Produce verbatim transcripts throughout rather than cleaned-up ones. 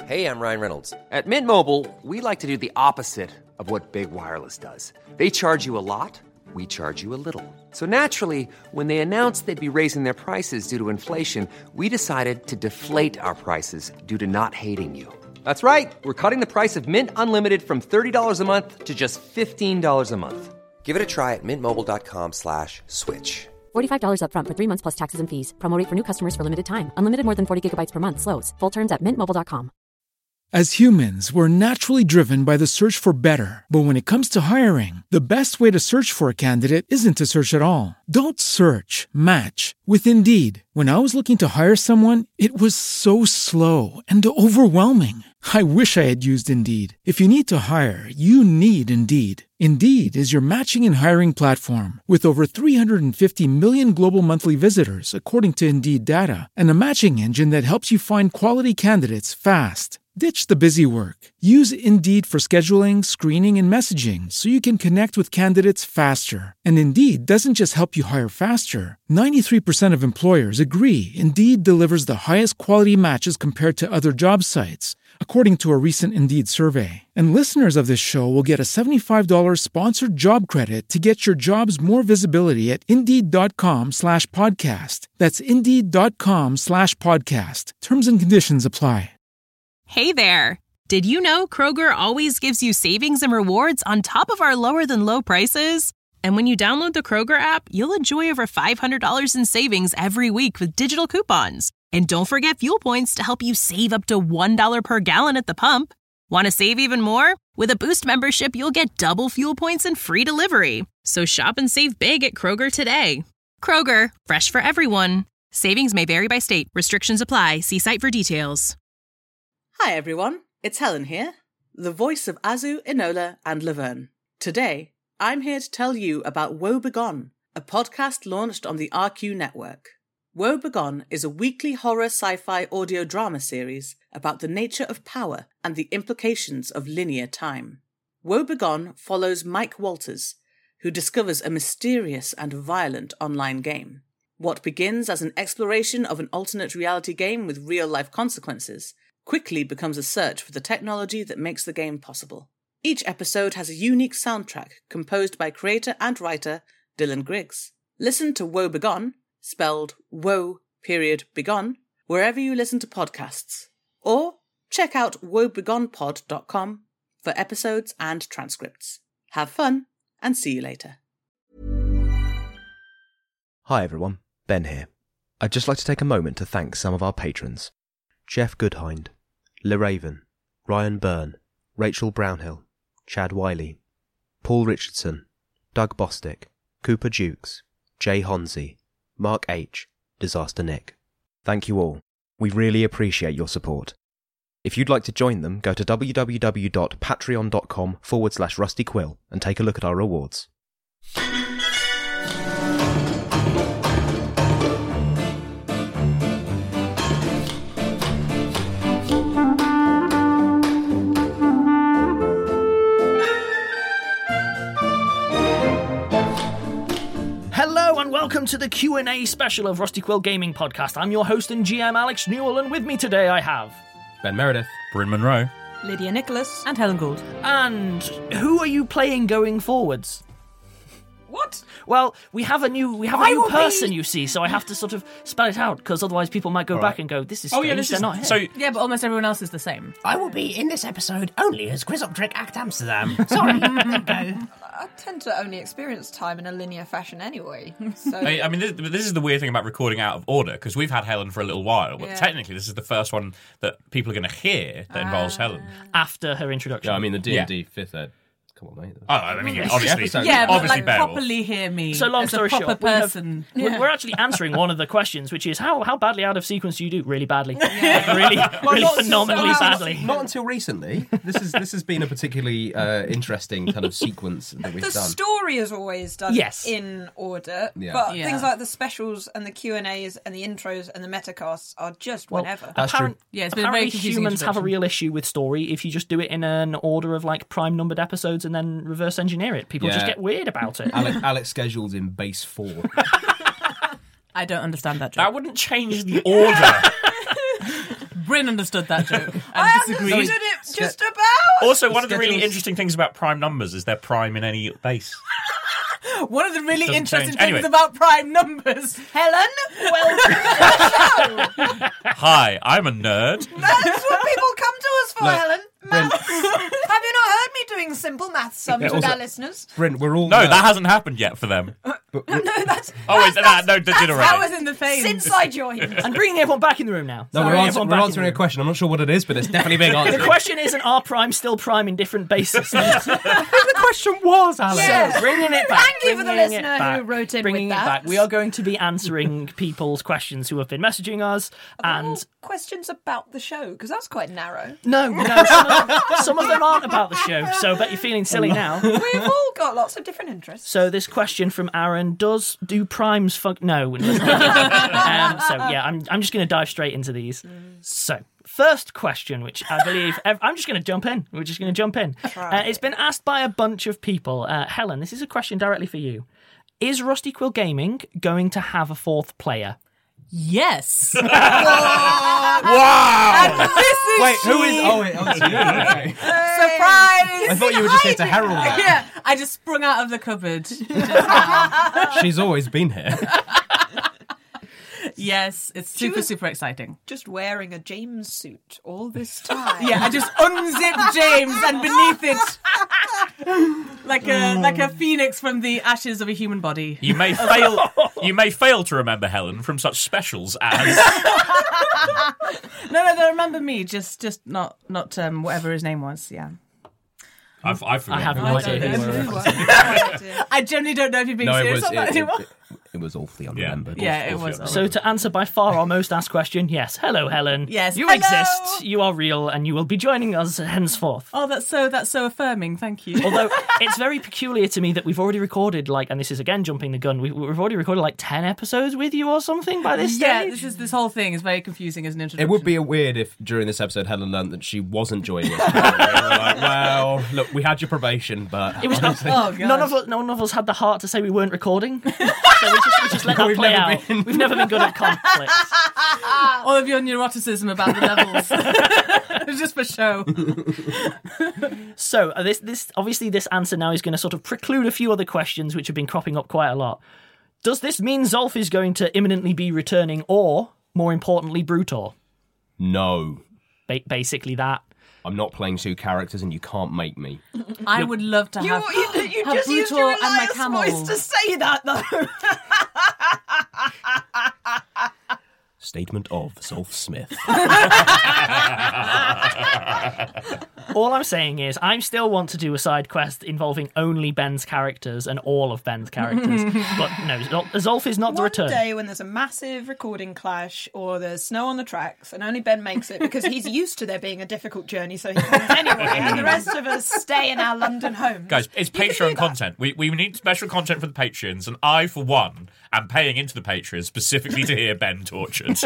Hey, I'm Ryan Reynolds. At Mint Mobile, we like to do the opposite of what Big Wireless does. They charge you a lot, we charge you a little. So naturally, when they announced they'd be raising their prices due to inflation, we decided to deflate our prices due to not hating you. That's right. We're cutting the price of Mint Unlimited from thirty dollars a month to just fifteen dollars a month. Give it a try at mintmobile.com slash switch. forty-five dollars up front for three months plus taxes and fees. Promo rate for new customers for limited time. Unlimited more than forty gigabytes per month. Slows full terms at mint mobile dot com. As humans, we're naturally driven by the search for better. But when it comes to hiring, the best way to search for a candidate isn't to search at all. Don't search, match with Indeed. When I was looking to hire someone, it was so slow and overwhelming. I wish I had used Indeed. If you need to hire, you need Indeed. Indeed is your matching and hiring platform with over three hundred fifty million global monthly visitors, according to Indeed data, and a matching engine that helps you find quality candidates fast. Ditch the busy work. Use Indeed for scheduling, screening, and messaging so you can connect with candidates faster. And Indeed doesn't just help you hire faster. ninety-three percent of employers agree Indeed delivers the highest quality matches compared to other job sites, according to a recent Indeed survey. And listeners of this show will get a seventy-five dollars sponsored job credit to get your jobs more visibility at Indeed.com slash podcast. That's Indeed.com slash podcast. Terms and conditions apply. Hey there! Did you know Kroger always gives you savings and rewards on top of our lower-than-low prices? And when you download the Kroger app, you'll enjoy over five hundred dollars in savings every week with digital coupons. And don't forget fuel points to help you save up to one dollar per gallon at the pump. Want to save even more? With a Boost membership, you'll get double fuel points and free delivery. So shop and save big at Kroger today. Kroger, fresh for everyone. Savings may vary by state. Restrictions apply. See site for details. Hi everyone, it's Helen here, the voice of Azu, Enola and Laverne. Today, I'm here to tell you about Woe Begone, a podcast launched on the R Q network. Woe Begone is a weekly horror sci-fi audio drama series about the nature of power and the implications of linear time. Woe Begone follows Mike Walters, who discovers a mysterious and violent online game. What begins as an exploration of an alternate reality game with real-life consequences quickly becomes a search for the technology that makes the game possible. Each episode has a unique soundtrack composed by creator and writer Dylan Griggs. Listen to Woe Begone, spelled Woe period Begone, wherever you listen to podcasts. Or check out woe begone pod dot com for episodes and transcripts. Have fun, and see you later. Hi everyone, Ben here. I'd just like to take a moment to thank some of our patrons. Jeff Goodhind, LeRaven, Ryan Byrne, Rachel Brownhill, Chad Wiley, Paul Richardson, Doug Bostick, Cooper Dukes, Jay Honzi, Mark H, Disaster Nick. Thank you all. We really appreciate your support. If you'd like to join them, go to www.patreon.com forward slash rustyquill and take a look at our rewards. Hello and welcome to the Q and A special of Rusty Quill Gaming Podcast. I'm your host and G M Alex Newell, and with me today I have Ben Meredith, Bryn Monroe, Lydia Nicholas, and Helen Gould. And who are you playing going forwards? What? Well, we have a new we have a I new person, be... you see, so I have to sort of spell it out, because otherwise people might go All back right. and go, this is oh strange, yeah, this they're is not here. so. Yeah, but almost everyone else is the same. I will be in this episode only as Grizzoptric Act Amsterdam. Sorry, go. I tend to only experience time in a linear fashion anyway. So I, I mean, this, this is the weird thing about recording out of order, because we've had Helen for a little while, but Yeah. technically this is the first one that people are going to hear that involves Ah. Helen. After her introduction. Yeah, I mean the D and D Yeah. fifth ed. Come on, mate. Oh, I mean, yeah, obviously, Yeah, but obviously like Beowulf. properly hear me. So long as story a proper short, we have- person. We're- Yeah. We're actually answering one of the questions, which is how how badly out of sequence do you do? Really badly, like really, really not- phenomenally not- badly. Not until recently. This is this has been a particularly uh, interesting kind of sequence that we've the done. story is always done Yes. in order, Yeah. but Yeah. things like the specials and the Q and A's and the intros and the metacasts are just Well, whenever. That's Apparent- true. Yeah, it's been a very Apparently confusing humans have a introduction. real issue with story if you just do it in an order of like prime numbered episodes and then reverse engineer it. People Yeah. just get weird about it. Alex, Alex scheduled in base four. I don't understand that joke. That wouldn't change the order. Bryn understood that joke and I disagreed. understood it just about. Also, one of the really schedules- interesting things about prime numbers is they're prime in any base. One of the really Doesn't interesting change. things Anyway. about prime numbers. Helen, welcome to the show. Hi, I'm a nerd. That's what people come to us for, Look, Helen. Bryn- Maths. Have you not heard me doing simple maths sums Yeah, with also- our listeners? Bryn, we're all No, nerds. that hasn't happened yet for them. No, that's. Oh, wait, that's, that, no, they did That already. was in the phase. Since I joined. I'm bringing everyone back in the room now. No, Sorry, we're, answer- everyone we're back in answering the a room. question. I'm not sure what it is, but it's definitely being answered. The question isn't are primes still prime in different bases? the question was, Alex. Yeah. Bringing it back. Thank you for the bringing it listener back, who wrote in bringing with it that. back. We are going to be answering people's questions who have been messaging us, and All questions about the show, because that's quite narrow. no, no, some of, them, some of them aren't about the show. So I bet you're feeling silly now. We've all got lots of different interests. So this question from Aaron: Does do primes fuck? No. um, so yeah, I'm I'm just going to dive straight into these. So first question, which I believe I'm just going to jump in. We're just going to jump in. Uh, it's been asked by a bunch of people. Uh, Helen, this is a question directly for you. Is Rusty Quill Gaming going to have a fourth player? Yes. Wow! This is Wait, who is? she. Oh, wait, oh, it's you. Okay. Surprise! I thought you were just here to herald that. Yeah, I just sprung out of the cupboard. She's always been here. Yes, it's She super, was- super exciting. Just wearing a James suit all this time. Yeah, I just unzipped James and beneath it, like a like a phoenix from the ashes of a human body. You may fail. You may fail to remember Helen from such specials as. No, no, they remember me. Just, just not, not um, whatever his name was. Yeah, I've, I've I have no I idea don't who know you who were. was. No idea. I generally don't know if you're being No, it serious was. or not It, anymore. it, it, it was awfully unremembered. Yeah, it Awfully was. unremembered. So to answer by far our most asked question, yes. Hello, Helen. Yes, You hello. exist. You are real, and you will be joining us henceforth. Oh, that's so that's so affirming. Thank you. Although it's very peculiar to me that we've already recorded, like, and this is again jumping the gun, we, we've already recorded like ten episodes with you or something by this yeah, stage. this is this whole thing is very confusing as an introduction. It would be a weird if during this episode Helen learned that she wasn't joining us. We were like, well, look, we had your probation, but It was honestly- Oh, God. none of us. None of us had the heart to say we weren't recording, so we just, we just let that We've play never out. been. We've never been good at conflicts. all of your neuroticism about the levels. It's just for show. So uh, this, this obviously, this answer now is going to sort of preclude a few other questions which have been cropping up quite a lot. Does this mean Zolf is going to imminently be returning, or more importantly, Brutor? No, Ba- basically that. I'm not playing two characters, and you can't make me. I would love to You, have, you, you have just used Brutor your and my Elias camel. voice to say that, though. Statement of Zolf Smith. All I'm saying is, I still want to do a side quest involving only Ben's characters and all of Ben's characters. But no, Zol- Zolf is not the One return. day when there's a massive recording clash or there's snow on the tracks and only Ben makes it because he's used to there being a difficult journey, so he comes anyway, and the rest of us stay in our London homes. Guys, it's You can do Patreon that. content. We we need special content for the Patreons, and I, for one, am paying into the Patreons specifically to hear Ben tortured.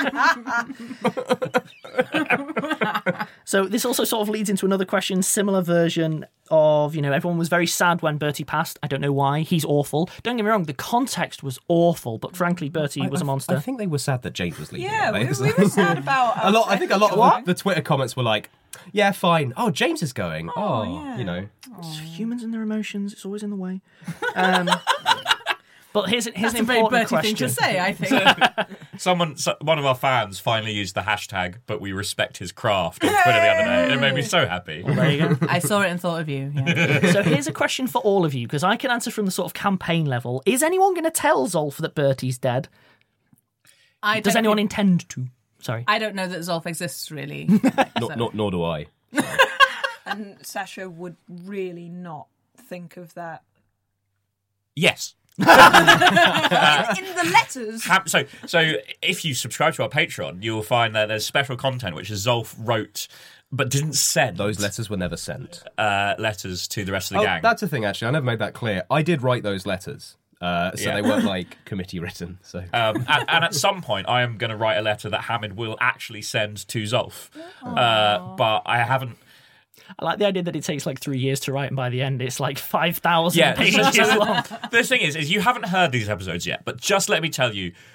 So this also sort of leads into another question, similar version of, you know, everyone was very sad when Bertie passed. I don't know why. He's awful. Don't get me wrong, the context was awful, but frankly, Bertie was I, a monster. I think they were sad that James was leaving. Yeah, weren't we, they? we were sad about a lot. I think a lot What? of the, the Twitter comments were like, "Yeah, fine. Oh, James is going. Oh, yeah. you know." Humans and their emotions, it's always in the way. Um, but here's, here's That's an a very important Bertie thing question. to say, I think. Someone, so, one of our fans, finally used the hashtag "But we respect his craft" on Twitter the other day, and it made me so happy. There you go. I saw it and thought of you. Yeah. So here's a question for all of you, because I can answer from the sort of campaign level. Is anyone going to tell Zolf that Bertie's dead? I Does don't anyone think- intend to? Sorry. I don't know that Zolf exists, really. Nor, nor, nor do I. And Sasha would really not think of that. Yes. in, in the letters. Ha- So, so if you subscribe to our Patreon, you will find that there's special content which Zolf wrote but didn't send. Those letters were never sent. uh, letters to the rest of the Oh, gang. that's the thing. Actually, I never made that clear. I did write those letters, uh, so Yeah. they weren't like committee written. So Um, and, and at some point, I am going to write a letter that Hamid will actually send to Zolf. Uh, but I haven't. I like the idea that it takes like three years to write, and by the end it's like five thousand Yeah, pages long. The thing is, is you haven't heard these episodes yet, but just let me tell you,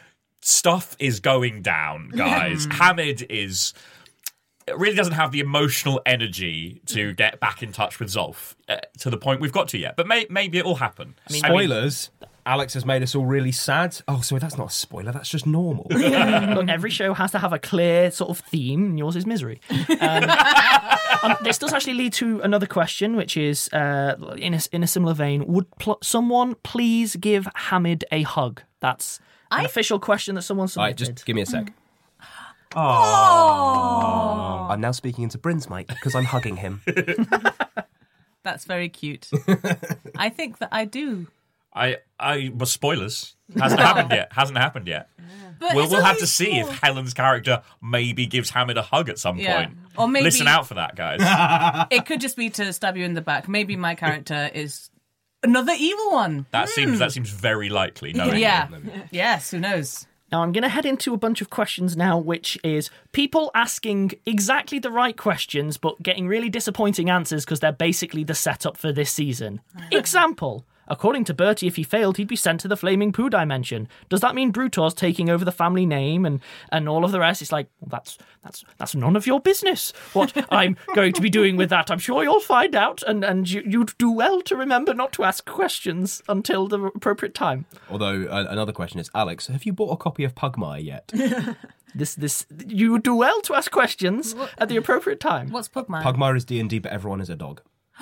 stuff is going down, guys. Hamid is really doesn't have the emotional energy to get back in touch with Zolf uh, to the point we've got to yet. But may- maybe it will happen. I mean, spoilers. I mean, Alex has made us all really sad. Oh, sorry, that's not a spoiler. That's just normal. Look, every show has to have a clear sort of theme, and yours is misery. Um, um, this does actually lead to another question, which is, uh, in, a, in a similar vein, would pl- someone please give Hamid a hug? That's an I... official question that someone submitted. All right, just give me a sec. Mm. Oh. I'm now speaking into Bryn's mic because I'm hugging him. That's very cute. I think that I do. I, I, well, spoilers. Hasn't happened yet. Hasn't happened yet. But we'll we'll have to see small. if Helen's character maybe gives Hamid a hug at some yeah. point. Or maybe listen out for that, guys. It could just be to stab you in the back. Maybe my character is another evil one. That mm. seems that seems very likely. Knowing yeah. Yes. Who knows? Now, I'm going to head into a bunch of questions now, which is people asking exactly the right questions, but getting really disappointing answers because they're basically the setup for this season. Example. According to Bertie, if he failed, he'd be sent to the Flaming Poo dimension. Does that mean Brutor's taking over the family name and, and all of the rest? It's like, well, that's that's that's none of your business. What I'm going to be doing with that, I'm sure you'll find out, and, and you, you'd do well to remember not to ask questions until the appropriate time. Although, uh, another question is, Alex, have you bought a copy of Pugmire yet? This this you would do well to ask questions what? at the appropriate time. What's Pugmire? Pugmire is D and D, but everyone is a dog.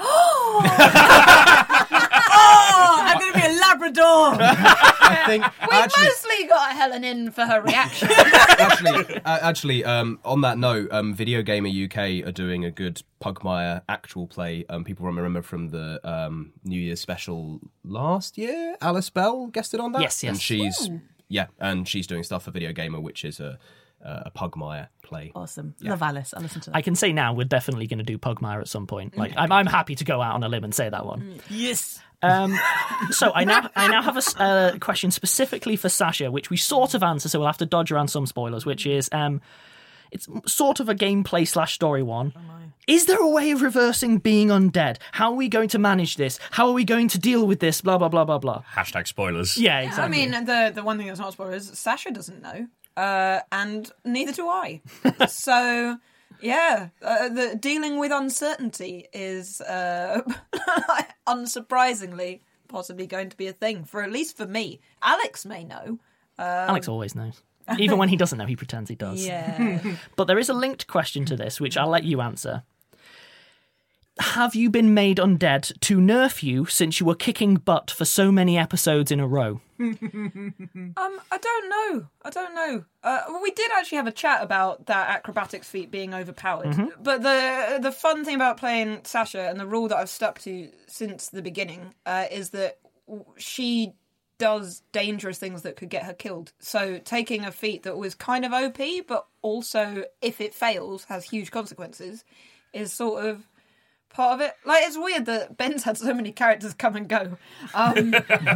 Oh, I'm going to be a Labrador. I think we actually, mostly got Helen in for her reaction. actually, uh, actually, um, on that note, um, Video Gamer U K are doing a good Pugmire actual play. Um, people remember from the um, New Year's special last year. Alice Bell guested on that. Yes, yes. And she's Ooh. yeah, and she's doing stuff for Video Gamer, which is a uh, a Pugmire play. Awesome. Yeah. Love Alice. I'll listen to that. I can say now we're definitely going to do Pugmire at some point. Like I'm, I'm happy to go out on a limb and say that one. Yes. Um, so I now I now have a uh, question specifically for Sasha, which we sort of answer, so we'll have to dodge around some spoilers. Which is, um, it's sort of a gameplay slash story one. Is there a way of reversing being undead? How are we going to manage this? How are we going to deal with this? Blah blah blah blah blah. Hashtag spoilers. Yeah, exactly. I mean, the the one thing that's not spoilers, Sasha doesn't know, uh, and neither do I. So. Yeah, uh, the dealing with uncertainty is, uh, unsurprisingly, possibly going to be a thing, for at least for me. Alex may know. Um, Alex always knows. Even when he doesn't know, he pretends he does. Yeah. But there is a linked question to this, which I'll let you answer. Have you been made undead to nerf you since you were kicking butt for so many episodes in a row? um, I don't know. I don't know. Uh, we did actually have a chat about that acrobatics feat being overpowered. Mm-hmm. But the the fun thing about playing Sasha, and the rule that I've stuck to since the beginning, uh, is that she does dangerous things that could get her killed. So taking a feat that was kind of O P, but also, if it fails, has huge consequences, is sort of part of it. Like, it's weird that Ben's had so many characters come and go. Um, and,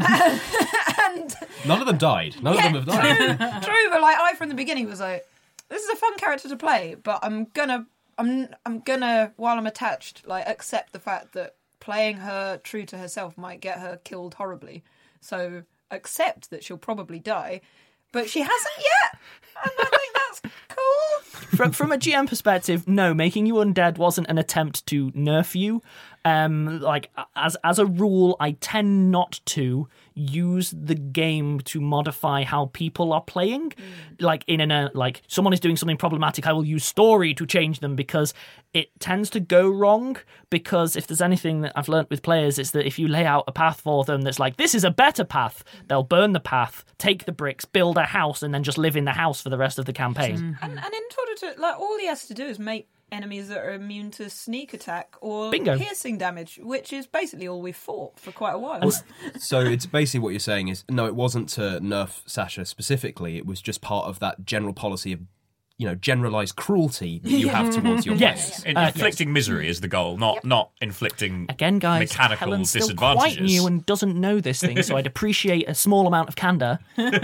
and none of them died. None yeah, of them have died. True, true, but like I from the beginning was like, this is a fun character to play, but I'm gonna, I'm, I'm gonna, while I'm attached, like accept the fact that playing her true to herself might get her killed horribly. So accept that she'll probably die, but she hasn't yet, and I think that's cool. From from a G M perspective, no, making you undead wasn't an attempt to nerf you. Um, like as as a rule, I tend not to use the game to modify how people are playing. Mm. Like in an uh, like someone is doing something problematic, I will use story to change them because it tends to go wrong. Because if there's anything that I've learnt with players, it's that if you lay out a path for them that's like, this is a better path, they'll burn the path, take the bricks, build a house, and then just live in the house for the rest of the campaign. Mm-hmm. And, and in order to, like, all he has to do is make enemies that are immune to sneak attack or Bingo. piercing damage, which is basically all we've fought for quite a while. Well, so it's basically what you're saying is, no, it wasn't to nerf Sasha specifically, it was just part of that general policy of, you know, generalised cruelty that you have towards your yes. players. In, uh, inflicting yes. misery is the goal, not yep. not inflicting Again, guys, mechanical Helen's still disadvantages. Quite new and doesn't know this thing, so I'd appreciate a small amount of candour.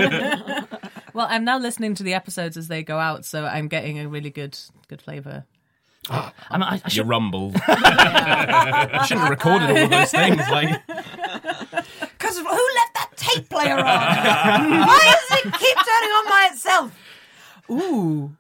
Well, I'm now listening to the episodes as they go out, so I'm getting a really good good flavour. I mean, I, I should... You rumble. I shouldn't have recorded all of those things. Like, because who left that tape tape player on? Why does it keep turning on by itself? Ooh.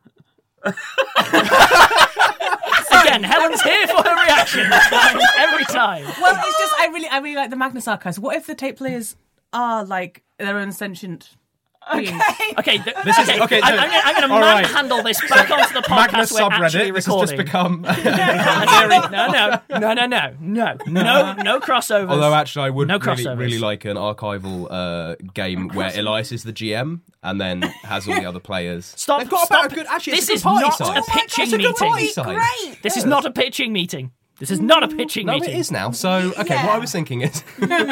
Again, Helen's here for her reaction every time. Well, it's just I really, I really like the Magnus Archives. What if the tape players are like their own sentient? Okay. Okay, th- This is- okay, okay, I'm, so- I'm, gonna- I'm going to all right. manhandle this back onto the podcast Magnus we're actually subreddit. This has recording. just become. no, no, no, no, no, no, no, no crossovers. Although actually, I would No really, crossovers. really like an archival uh, game where Elias is the G M and then has all the other players. Stop! They've got stop. about a good. Actually, this it's a is good party not site. a pitching It's a good meeting. party site. Great. This is Yeah. not a pitching meeting. This is not a pitching No, meeting. it is now. So, okay, Yeah. what I was thinking is.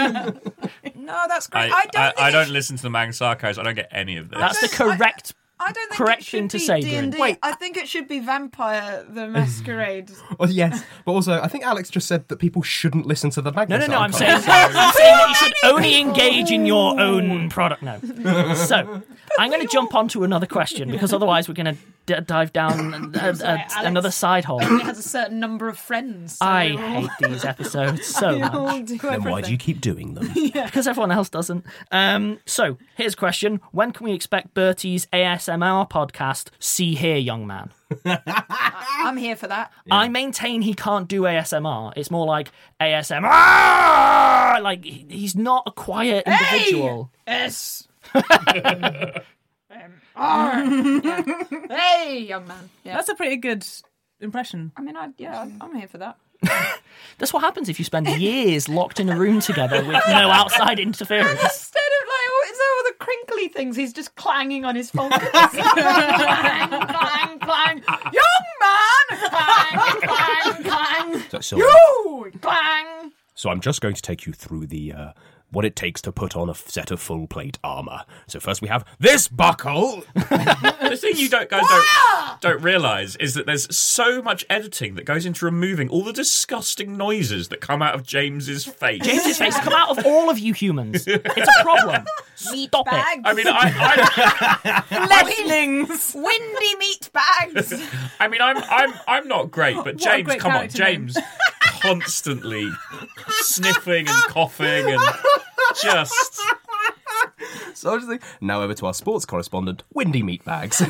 No, that's great. I, I, don't. I, think I it don't sh- listen to the Magnus Archives. I don't get any of this. That's the correct. I don't think correct it should thing to be say, D and D. Bryn. I think it should be Vampire the Masquerade. Well, yes, but also I think Alex just said that people shouldn't listen to the No, Magnus no, no. I'm Archive. saying, I'm saying that you should only engage in your own product. No. So, I'm going to jump on to another question because otherwise we're going to d- dive down uh, uh, Alex. another side hole. Only has a certain number of friends. So I hate these episodes so they all much do Then why do you everything. keep doing them? because everyone else doesn't. Um, so, here's a question: when can we expect Bertie's A S M R podcast? See here, young man. I'm here for that. I maintain he can't do A S M R. It's more like A S M R. Like he- he's not a quiet individual. S. um, R. Yeah. Hey, young man. Yeah. That's a pretty good impression. I mean, I, yeah, I'm here for that. That's what happens if you spend years locked in a room together with no outside interference. Instead of like, what is all the crinkly things? He's just clanging on his phone. clang, clang, clang. Young man. Clang, clang, clang. So, so, You clang. so I'm just going to take you through the uh, what it takes to put on a set of full plate armor. So first we have this buckle. The thing you don't, guys don't, don't realise is that there's so much editing that goes into removing all the disgusting noises that come out of James's face. James's face come out of all of you humans. It's a problem. Stop it. Bags. I mean, I, Fledglings. Windy meat bags. I, I mean, I'm, I'm, I'm not great, but What a James, great come on, character name. James, constantly sniffing and coughing and just. So I was thinking, now over to our sports correspondent, Windy Meatbags.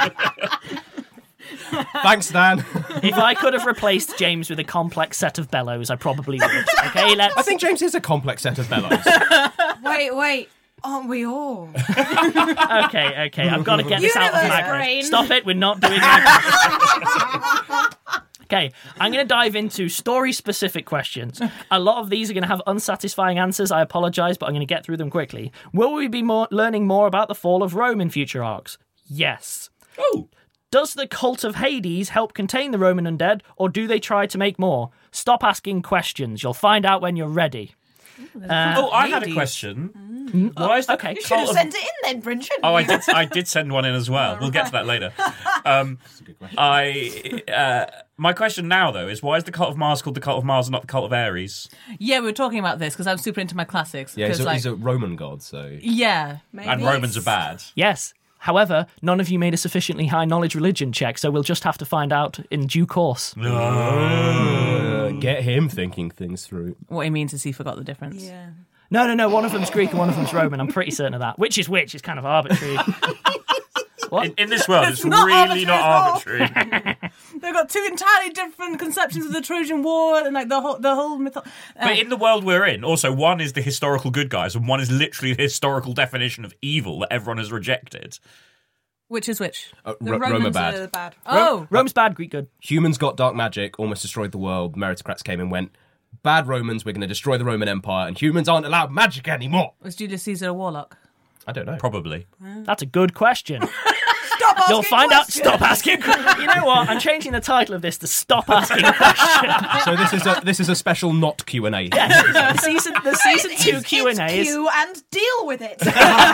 Thanks, Dan. If I could have replaced James with a complex set of bellows, I probably would. Okay, let's. I think James is a complex set of bellows. Wait, wait. Aren't we all? Okay, okay. I've got to get this out of Universe my brain. brain. Stop it. We're not doing that. Okay, I'm going to dive into story-specific questions. A lot of these are going to have unsatisfying answers. I apologise, but I'm going to get through them quickly. Will we be more learning more about the fall of Rome in future arcs? Yes. Oh. Does the cult of Hades help contain the Roman undead, or do they try to make more? Stop asking questions. You'll find out when you're ready. Uh, Oh, I had a Hades. question. Why is the okay. You should have cult of- sent it in then, Bryn, shouldn't Oh, you? I did. I did send one in as well. We'll get to that later. Um, I. Uh, my question now, though, is why is the cult of Mars called the cult of Mars and not the cult of Ares? Yeah, we were talking about this because I'm super into my classics. Yeah, he's 'cause, a, like, he's a Roman god, so... yeah. And Romans are bad. Yes. However, none of you made a sufficiently high knowledge religion check, so we'll just have to find out in due course. Uh, get him thinking things through. What he means is he forgot the difference. Yeah. No, no, no. One of them's Greek and one of them's Roman. I'm pretty certain of that. Which is which is kind of arbitrary. What? In, in this world, it's, It's not really arbitrary not at all. arbitrary. They've got two entirely different conceptions of the Trojan War and like the whole the whole myth. Uh, But in the world we're in, also, one is the historical good guys, and one is literally the historical definition of evil that everyone has rejected. which is which? Uh, The Ro- Roma Romans bad. are bad. Oh, Rome's bad, Greek good. Humans got dark magic, almost destroyed the world. Meritocrats came and went, bad Romans, we're going to destroy the Roman Empire, and humans aren't allowed magic anymore. was Julius Caesar a warlock? I don't know. Probably. That's a good question. Stop asking You'll find out. questions. Stop asking. You know what? I'm changing the title of this to "Stop Asking Questions." So this is a this is a special not Q and A. The season, the season It's- two it's Q and A is Q and deal with it.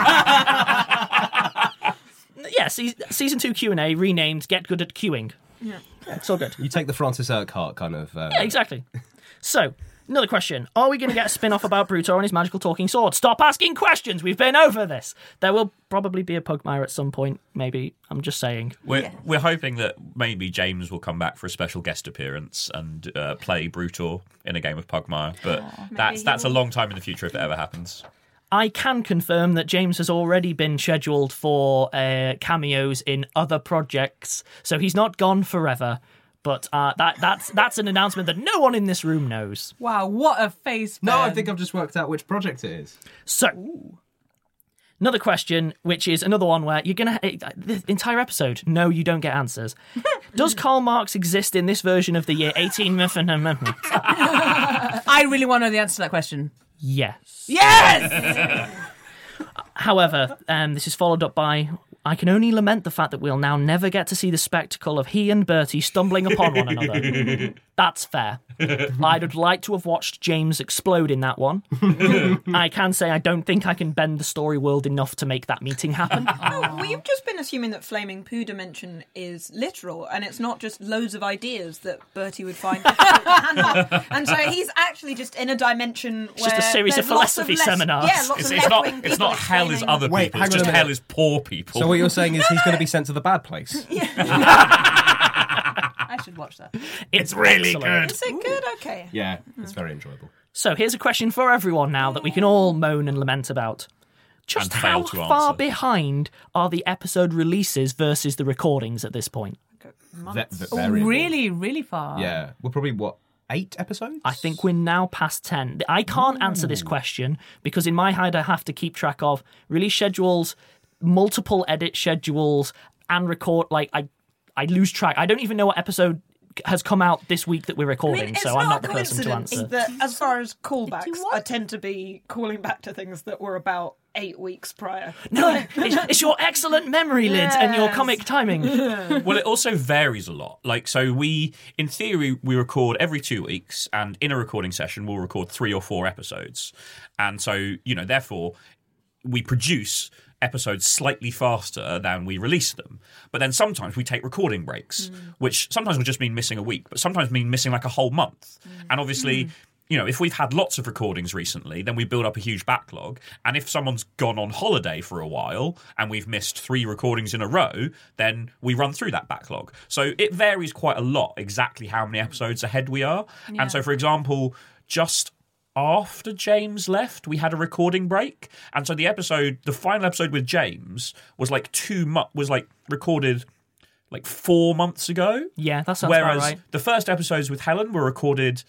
yeah. Se- season two Q and A renamed "Get Good at Queuing." Yeah. It's all good. You take the Francis Urquhart kind of. Uh, Yeah, exactly. So, another question. Are we going to get a spin-off about Brutor and his magical talking sword? Stop asking questions. We've been over this. There will probably be a Pugmire at some point, maybe. I'm just saying. We're, we're hoping that maybe James will come back for a special guest appearance and uh, play Brutor in a game of Pugmire, but that's he that's a will. long time in the future if it ever happens. I can confirm that James has already been scheduled for uh, cameos in other projects, so he's not gone forever. But uh, that that's that's an announcement that no one in this room knows. Wow, what a face, Ben. No, I think I've just worked out which project it is. So, Ooh. Another question, which is another one where you're going to... The entire episode, no, you don't get answers. Does Karl Marx exist in this version of the year eighteen... I really want to know the answer to that question. Yes. Yes! However, um, this is followed up by... I can only lament the fact that we'll now never get to see the spectacle of he and Bertie stumbling upon one another. That's fair. I'd like to have watched James explode in that one. I can say I don't think I can bend the story world enough to make that meeting happen. Oh, we've just been assuming that Flaming Poo Dimension is literal, and it's not just loads of ideas that Bertie would find difficult to handle. And so he's actually just in a dimension It's where just a series of there's lots philosophy less, seminars. Yeah, lots It's, of it's not. left-wing It's people not hell is explaining- other Wait, people. hang It's on a just minute. hell is poor people. So what you're saying is he's going to be sent to the bad place? I should watch that. It's really excellent. Is it good? Okay. Yeah, it's very enjoyable. So here's a question for everyone now that we can all moan and lament about. Just And fail how to far answer. behind are the episode releases versus the recordings at this point? Ve- ve- Oh, variable. really, really far. Yeah, we're probably, what, eight episodes? I think we're now past ten. I can't answer this question because in my head I have to keep track of release schedules, multiple edit schedules, and record. Like, I, I lose track. I don't even know what episode has come out this week that we're I recording, mean, it's so not I'm not a the person to coincidence answer. that as far as callbacks, Do what? I tend to be calling back to things that were about eight weeks prior. No, it's, it's your excellent memory, Lids, and your Yes. comic timing. Well, it also varies a lot. Like, so we, in theory, we record every two weeks, and in a recording session, we'll record three or four episodes. And so, you know, therefore, we produce episodes slightly faster than we release them. But then sometimes we take recording breaks, mm. which sometimes will just mean missing a week, but sometimes mean missing like a whole month. Mm. And obviously... Mm. You know, if we've had lots of recordings recently, then we build up a huge backlog. And if someone's gone on holiday for a while and we've missed three recordings in a row, then we run through that backlog. So it varies quite a lot exactly how many episodes ahead we are. Yeah. And so, for example, just after James left, we had a recording break. And so the episode, the final episode with James was like two months, was like recorded like four months ago. Yeah, that sounds Whereas about right. the first episodes with Helen were recorded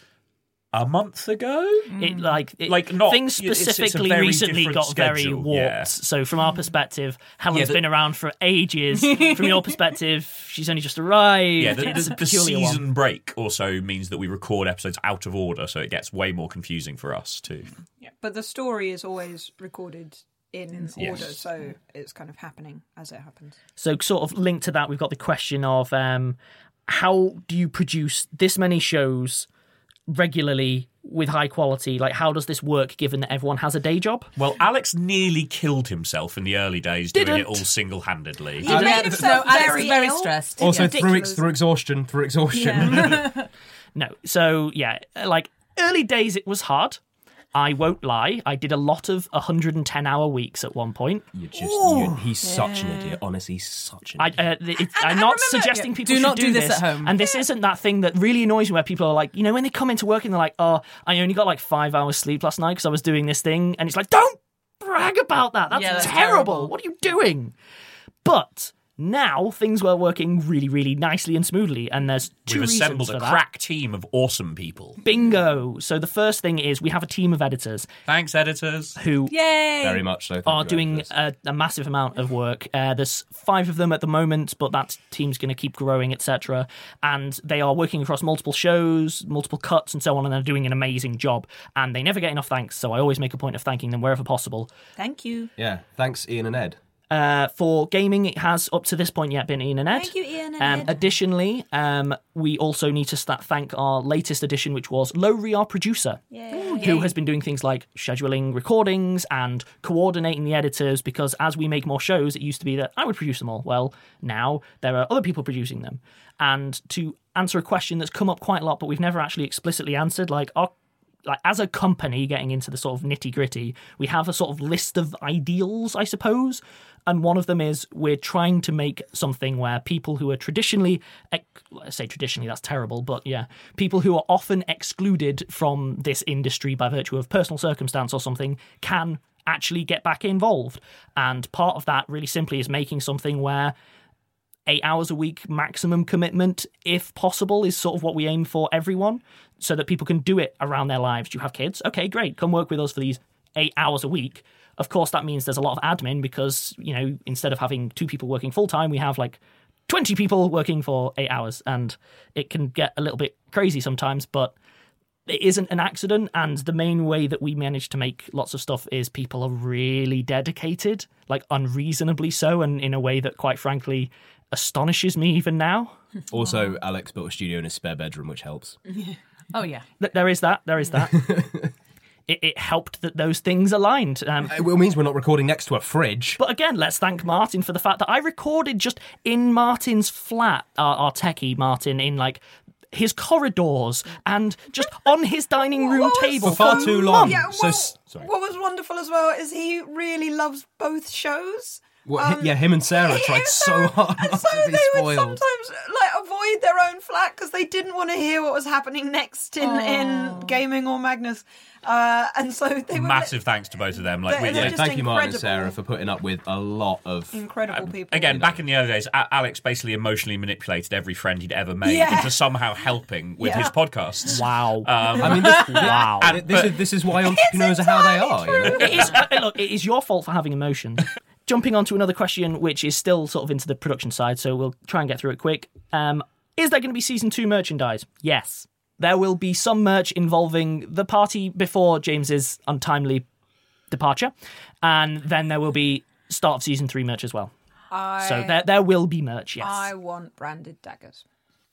a month ago. It like it, like not things it's- it's a specifically very recently different got very schedule, warped. yeah. So from our perspective, Helen's Yeah, the- been around for ages. From your perspective, she's only just arrived. Yeah, the, it's the, a the peculiar season one. break also means that we record episodes out of order, so it gets way more confusing for us too. Yeah, but the story is always recorded in Yes. order, so it's kind of happening as it happens. So sort of linked to that, we've got the question of um, how do you produce this many shows regularly with high quality? Like, how does this work given that everyone has a day job? Well, Alex nearly killed himself in the early days doing Didn't. it all single-handedly. He made No, himself Alex very is very ill. stressed. Also, Yeah. through, ex- Ridiculous. through exhaustion, through exhaustion. Yeah. No. So, yeah, like early days, it was hard. I won't lie. I did a lot of one hundred ten hour weeks at one point. You just, you, he's such an idiot. Honestly, he's such an I, idiot. uh, it, I'm and not remember- suggesting yeah, people do should not do do this at home. And this isn't that thing that really annoys me where people are like, you know, when they come into work and they're like, oh, I only got like five hours sleep last night because I was doing this thing. And it's like, don't brag about that. That's, Yeah, that's terrible. terrible. What are you doing? But now things were working really, really nicely and smoothly. And there's two We've reasons assembled for a that. crack team of awesome people. Bingo. So the first thing is we have a team of editors Thanks, editors. who Yay! Very much so. thank are you, doing editors. a, a massive amount of work. Uh, there's five of them at the moment, but that team's going to keep growing, et cetera. And they are working across multiple shows, multiple cuts, and so on, and they're doing an amazing job. And they never get enough thanks, so I always make a point of thanking them wherever possible. Thank you. Yeah, thanks, Ian and Ed. Uh, for gaming, it has up to this point yet been Ian and Ed. Thank you, Ian and Um, Ed. additionally, um, we also need to st- thank our latest addition, which was Lowry, our producer, who has been doing things like scheduling recordings and coordinating the editors, because as we make more shows, it used to be that I would produce them all. Well, now there are other people producing them. And to answer a question that's come up quite a lot, but we've never actually explicitly answered, like, our like as a company getting into the sort of nitty gritty, we have a sort of list of ideals, I suppose. And one of them is we're trying to make something where people who are traditionally, ex- I say traditionally, that's terrible, but yeah, people who are often excluded from this industry by virtue of personal circumstance or something can actually get back involved. And part of that really simply is making something where eight hours a week maximum commitment, if possible, is sort of what we aim for everyone, so that people can do it around their lives. Do you have kids? Okay, great. Come work with us for these eight hours a week. Of course, that means there's a lot of admin because, you know, instead of having two people working full time, we have like twenty people working for eight hours. And it can get a little bit crazy sometimes, but it isn't an accident. And the main way that we manage to make lots of stuff is people are really dedicated, like unreasonably so, and in a way that, quite frankly, astonishes me even now. Also, Alex built a studio in his spare bedroom, which helps. Oh, yeah. There is that. There is that. it, it helped that those things aligned. Um, it means we're not recording next to a fridge. But again, let's thank Martin for the fact that I recorded just in Martin's flat, our, our techie Martin, in like his corridors and just on his dining room What was- table For far too long. Yeah, So well, s- sorry. what was wonderful as well is he really loves both shows. Well, Um, yeah, him and Sarah him tried and so Sarah- hard and not so to be they would spoiled. sometimes like avoid their own flat because they didn't want to hear what was happening next in, in gaming or Magnus, uh, and so they were Massive thanks to both of them. Like, They're- we, they're yeah, just Thank you, Martin and incredible. Sarah, for putting up with a lot of... incredible people. Again, back in the early days, A- Alex basically emotionally manipulated every friend he'd ever made Yeah. into somehow helping with Yeah. his podcasts. Wow. Um, I mean, this, Wow. and this, is, this is why entrepreneurs are how they are. You know? It is, uh, look, it is your fault for having emotions. Jumping on to another question, which is still sort of into the production side, so we'll try and get through it quick. Um, is there going to be season two merchandise? Yes. There will be some merch involving the party before James's untimely departure, and then there will be start of season three merch as well. I, So there, there will be merch. Yes. I want branded daggers.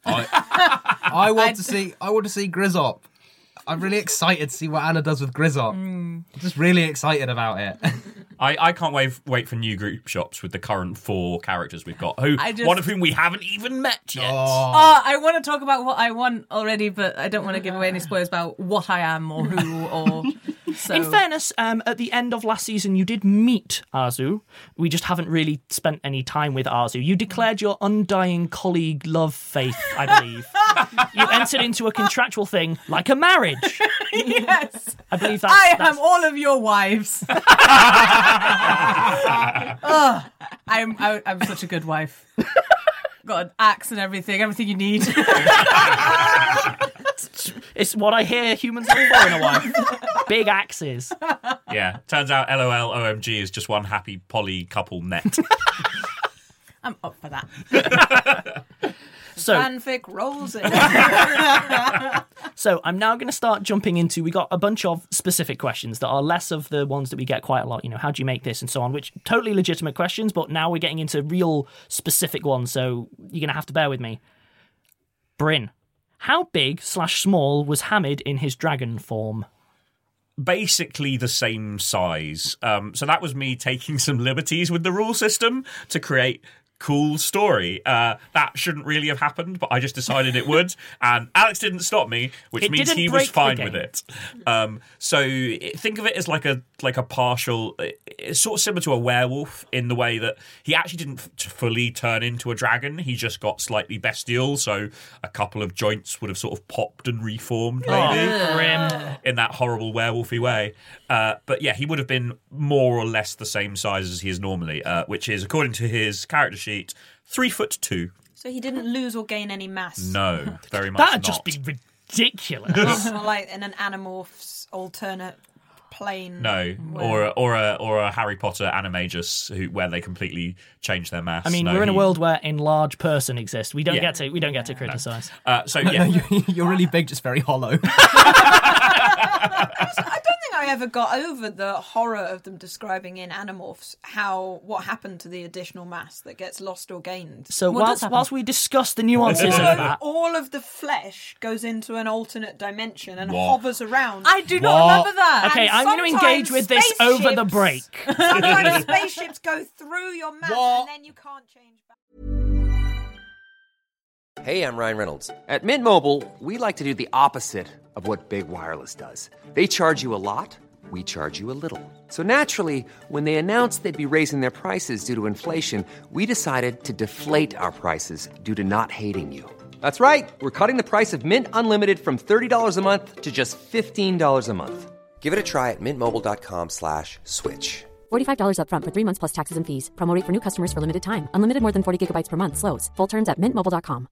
I, I want to see. I want to see Grizzop. I'm really excited to see what Anna does with Grizzop. I'm just really excited about it. I, I can't wait wait for new group shops with the current four characters we've got, who I just- one of whom we haven't even met yet. Oh, I want to talk about what I want already, but I don't want to give away any spoilers about what I am or who or. So. In fairness, um, at the end of last season, you did meet Arzu. We just haven't really spent any time with Arzu. You declared your undying colleague love faith, I believe. You entered into a contractual thing like a marriage. Yes, I believe that's... I that's... am all of your wives. oh, I'm I, I'm such a good wife. Got an axe and everything, everything you need. It's what I hear humans look for in a wife. Big axes. Yeah, turns out LOL O M G is just one happy poly couple net. I'm up for that. So, Fanfic rolls in. so I'm now going to start jumping into, we got a bunch of specific questions that are less of the ones that we get quite a lot, you know, how do you make this and so on, which totally legitimate questions, but now we're getting into real specific ones, so you're going to have to bear with me. Bryn, how big slash small was Hamid in his dragon form? Basically the same size. Um, so that was me taking some liberties with the rule system to create cool story. Uh, that shouldn't really have happened, but I just decided it would, and Alex didn't stop me, which It means didn't he break was the fine game. with it. Um, so it- think of it as like a like a partial. It's sort of similar to a werewolf in the way that he actually didn't f- fully turn into a dragon. He just got slightly bestial. So a couple of joints would have sort of popped and reformed, maybe Oh, grim. in that horrible werewolfy way. Uh, but yeah, he would have been more or less the same size as he is normally, uh, which is, according to his character sheet, three foot two. So he didn't lose or gain any mass. No, very much That'd not. just be ridiculous. Not like in an Animorphs alternate plane. No, or a, or a or a Harry Potter Animagus who where they completely change their mass. I mean, No, we're in a he- think world where enlarged person exists. We don't Yeah. get to we don't get to criticize. Uh, so No, yeah, you- you're really big, just very hollow. I don't think I ever got over the horror of them describing in Animorphs how what happened to the additional mass that gets lost or gained. So What does whilst happen? whilst we discuss the nuances of all, that, of, all of the flesh goes into an alternate dimension and What? hovers around. I do not What? remember that. okay, And I'm going to engage sometimes with this over the break. spaceships- Sometimes spaceships go through your mass What? and then you can't change back. Hey, I'm Ryan Reynolds. At Mint Mobile, we like to do the opposite of what Big Wireless does. They charge you a lot, we charge you a little. So naturally, when they announced they'd be raising their prices due to inflation, we decided to deflate our prices due to not hating you. That's right. We're cutting the price of Mint Unlimited from thirty dollars a month to just fifteen dollars a month. Give it a try at mintmobile.com slash switch. forty-five dollars up front for three months plus taxes and fees. Promo rate for new customers for limited time. Unlimited more than forty gigabytes per month. Slows full terms at mint mobile dot com.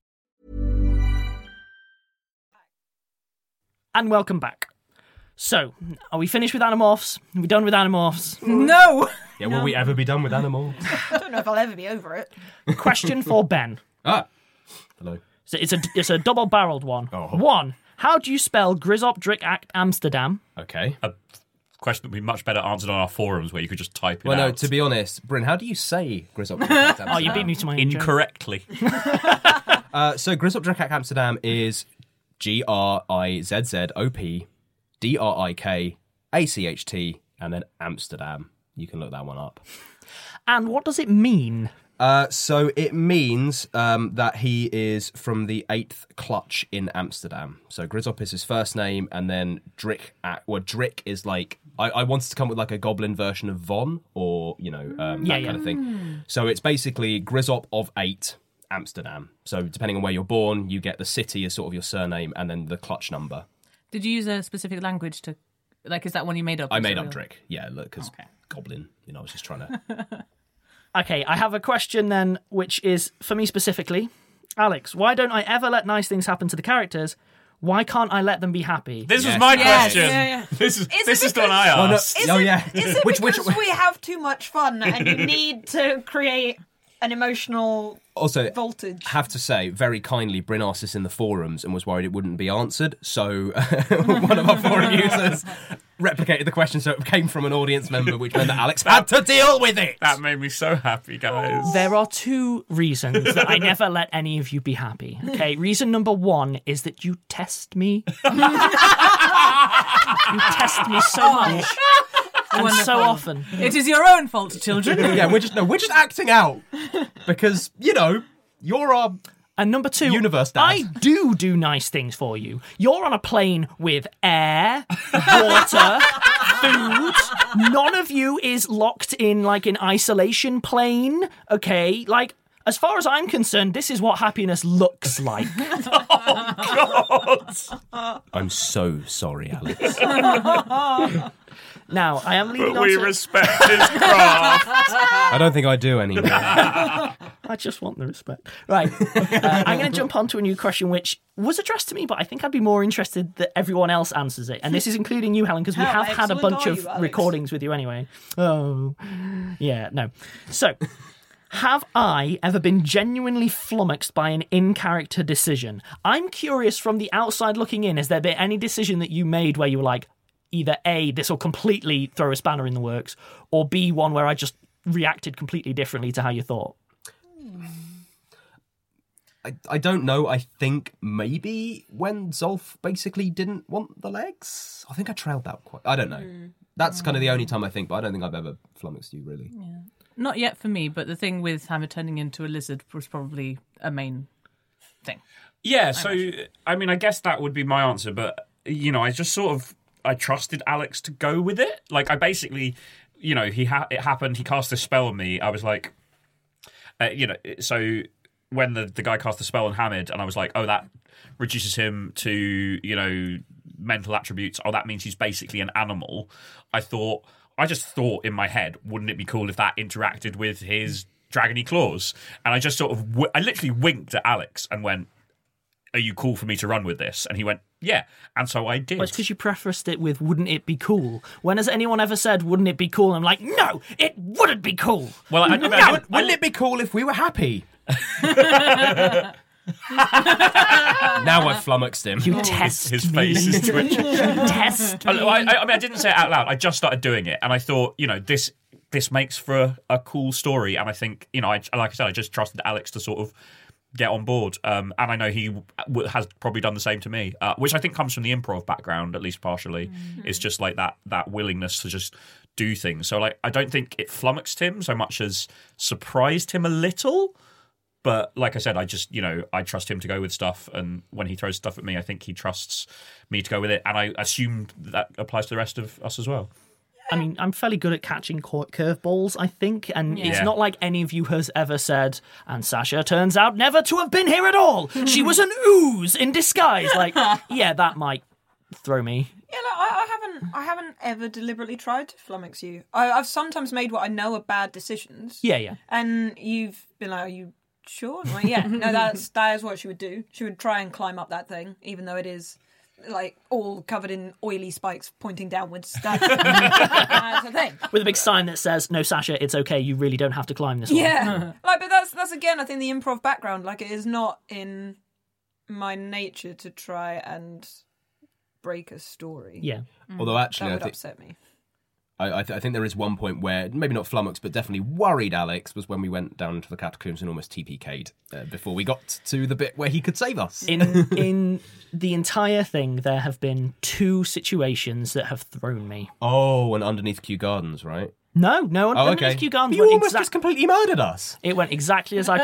And welcome back. So, are we finished with Animorphs? Are we done with Animorphs? No! Yeah, will we ever be done with animals? I don't know if I'll ever be over it. Question for Ben. Ah, hello. So it's a it's a double-barreled one. Oh. One. How do you spell Grizzop Drick Act Amsterdam? Okay. A question that would be much better answered on our forums where you could just type it Well, no, out. to be honest, Bryn, how do you say Grizzop Drick Amsterdam? Oh, you beat me to my own joke. Incorrectly. Uh, so Grizzop Drick Amsterdam is G R I Z Z O P D R I K A C H T and then Amsterdam. You can look that one up. And what does it mean? Uh, so it means um, that he is from the eighth clutch in Amsterdam. So Grizzop is his first name, and then Drick, well, Drick is like, I, I wanted to come with like a goblin version of Von, or, you know, um, that Yeah, kind yeah. of thing. So it's basically Grizzop of eight, Amsterdam. So depending on where you're born, you get the city as sort of your surname, and then the clutch number. Did you use a specific language to, like, is that one you made up? I Is made it up real? Drick, yeah, look, because Okay. goblin, you know, I was just trying to... Okay, I have a question then, which is for me specifically. Alex, why don't I ever let nice things happen to the characters? Why can't I let them be happy? This Yes. was my Yes, question. yeah, yeah. This is Is this it is the one I Oh, no. asked. Is Oh, it, yeah. is it Which- which- because we have too much fun and you need to create an emotional Also, voltage? have to say, very kindly, Bryn asked this in the forums and was worried it wouldn't be answered. So one of our forum users replicated the question, so it came from an audience member, which meant that Alex had to deal with it. That made me so happy, guys. There are two reasons that I never let any of you be happy. Okay, reason number one is that you test me. You test me so much and Wonderful. so often. It is your own fault, children. Yeah, we're just no, we're just acting out because you know you're our. And number two, Universe Dad. I do do nice things for you. You're on a plane with air, water, food. None of you is locked in like an isolation plane, okay? Like, as far as I'm concerned, this is what happiness looks like. I'm so sorry, Alex. Now, I am leading But on we to... respect his craft. I don't think I do anymore. I just want the respect. Right. Uh, I'm going to jump on to a new question which was addressed to me, but I think I'd be more interested that everyone else answers it. And this is including you, Helen, because we How have had a excellent bunch are of you, Alex? recordings with you anyway. Oh, yeah, no. So, have I ever been genuinely flummoxed by an in-character decision? I'm curious from the outside looking in, has there been any decision that you made where you were like, either A, this will completely throw a spanner in the works, or B, one where I just reacted completely differently to how you thought? I, I don't know. I think maybe when Zolf basically didn't want the legs. I think I trailed that quite. I don't know. That's kind of the only time I think, but I don't think I've ever flummoxed you, really. Not yet for me, but the thing with Hammer turning into a lizard was probably a main thing. Yeah, so, I mean, I guess that would be my answer, but, you know, I just sort of, I trusted Alex to go with it. Like, I basically, you know, he ha- it happened, he cast a spell on me, I was like, uh, you know, so when the, the guy cast the spell on Hamid, and I was like, oh, that reduces him to, you know, mental attributes, oh, that means he's basically an animal, I thought, I just thought in my head, wouldn't it be cool if that interacted with his dragony claws? And I just sort of, w- I literally winked at Alex and went, are you cool for me to run with this? And he went, yeah. And so I did. Well, it's because you prefaced it with, wouldn't it be cool? When has anyone ever said, wouldn't it be cool? I'm like, no, it wouldn't be cool. Well, I, I, mean, No, I, wouldn't, wouldn't it be cool if we were happy? Now I've flummoxed him. You test his me. face is twitching. Test I, me. I, I mean, I didn't say it out loud. I just started doing it, and I thought, you know, this this makes for a, a cool story. And I think, you know, I, like I said, I just trusted Alex to sort of get on board. Um, and I know he w- has probably done the same to me, uh, which I think comes from the improv background, at least partially. Mm-hmm. It's just like that that willingness to just do things. So, like, I don't think it flummoxed him so much as surprised him a little. But like I said, I just, you know, I trust him to go with stuff. And when he throws stuff at me, I think he trusts me to go with it. And I assume that applies to the rest of us as well. I mean, I'm fairly good at catching curveballs, I think, and Yeah. it's not like any of you has ever said, and Sasha turns out never to have been here at all. She was an ooze in disguise. Like, yeah, that might throw me. Yeah, no, I, I haven't. I haven't ever deliberately tried to flummox you. I, I've sometimes made what I know are bad decisions. Yeah, yeah. And you've been like, "Are you sure?" I'm like, yeah, no, that's that is what she would do. She would try and climb up that thing, even though it is like all covered in oily spikes pointing downwards. That's, that's a thing. With a big sign that says, "No, Sasha, it's okay. You really don't have to climb this one." Yeah, like, but that's that's again, I think the improv background. Like, it is not in my nature to try and break a story. Yeah. Although actually, that I would think upset me. I, I, th- I think there is one point where maybe not flummoxed, but definitely worried Alex was when we went down into the catacombs and almost T P K'd uh, before we got to the bit where he could save us. In in the entire thing, there have been two situations that have thrown me. Oh, and underneath Kew Gardens, right? No, no, Oh, underneath okay. Kew Gardens You went almost exact- just completely murdered us. It went exactly as I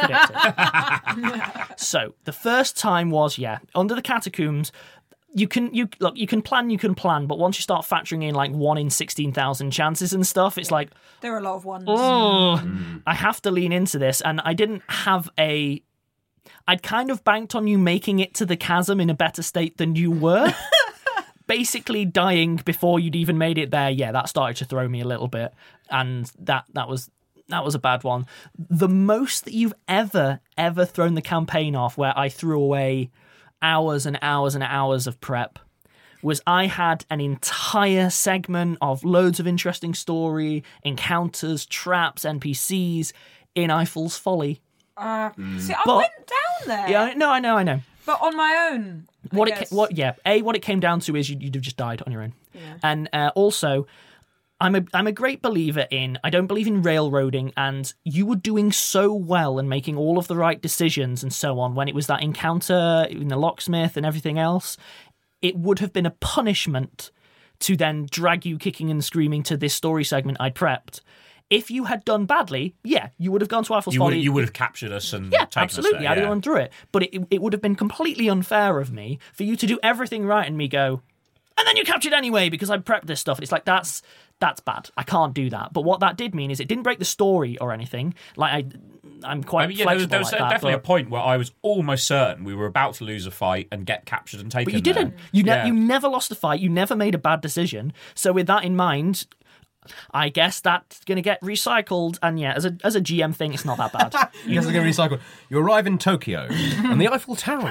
predicted. So the first time was yeah under the catacombs. You can you look you can plan you can plan, but once you start factoring in like one in sixteen thousand chances and stuff, it's like There are a lot of ones. oh, I have to lean into this, and I didn't have a. I'd kind of banked on you making it to the chasm in a better state than you were. Basically dying before you'd even made it there. Yeah, that started to throw me a little bit, and that that was. That was a bad one. The most that you've ever, ever thrown the campaign off, where I threw away hours and hours and hours of prep, was I had an entire segment of loads of interesting story, encounters, traps, N P Cs in Eiffel's Folly. Uh, See, I But- went down there. Yeah, no, I know, I know. But on my own. I What it, guess. ca- what, yeah, a what it came down to is you'd, you'd have just died on your own, and uh, also. I'm a I'm a great believer in I don't believe in railroading, and you were doing so well and making all of the right decisions and so on when it was that encounter in the locksmith and everything else. It would have been a punishment to then drag you kicking and screaming to this story segment I'd prepped. If you had done badly, yeah, you would have gone to Eiffel's You would, Folly. you would have captured us and Yeah, taken absolutely. us there. I'd have yeah. gone through it. But it, it would have been completely unfair of me for you to do everything right and me go, and then you captured anyway because I prepped this stuff. It's like, that's that's bad. I can't do that. But what that did mean is it didn't break the story or anything. Like, I, I'm quite I mean, yeah, there was, flexible there was like that. definitely but- a point where I was almost certain we were about to lose a fight and get captured and taken. But you didn't. there. You, ne- Yeah. you never lost a fight. You never made a bad decision. So with that in mind, I guess that's going to get recycled. And yeah, as a as a G M thing, it's not that bad. You guys are going to recycle. You arrive in Tokyo and the Eiffel Tower.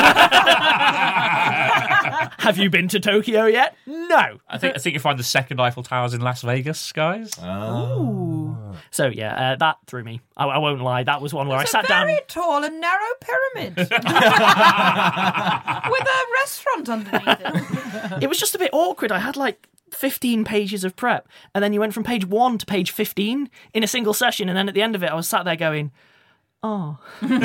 Have you been to Tokyo yet? No. I think I think you find the second Eiffel Tower's in Las Vegas, guys. So yeah, uh, that threw me. I, I won't lie. That was one where It's I a sat down. very tall and narrow pyramid with a restaurant underneath it. It was just a bit awkward. I had like fifteen pages of prep, and then you went from page one to page fifteen in a single session, and then at the end of it, I was sat there going, "Oh,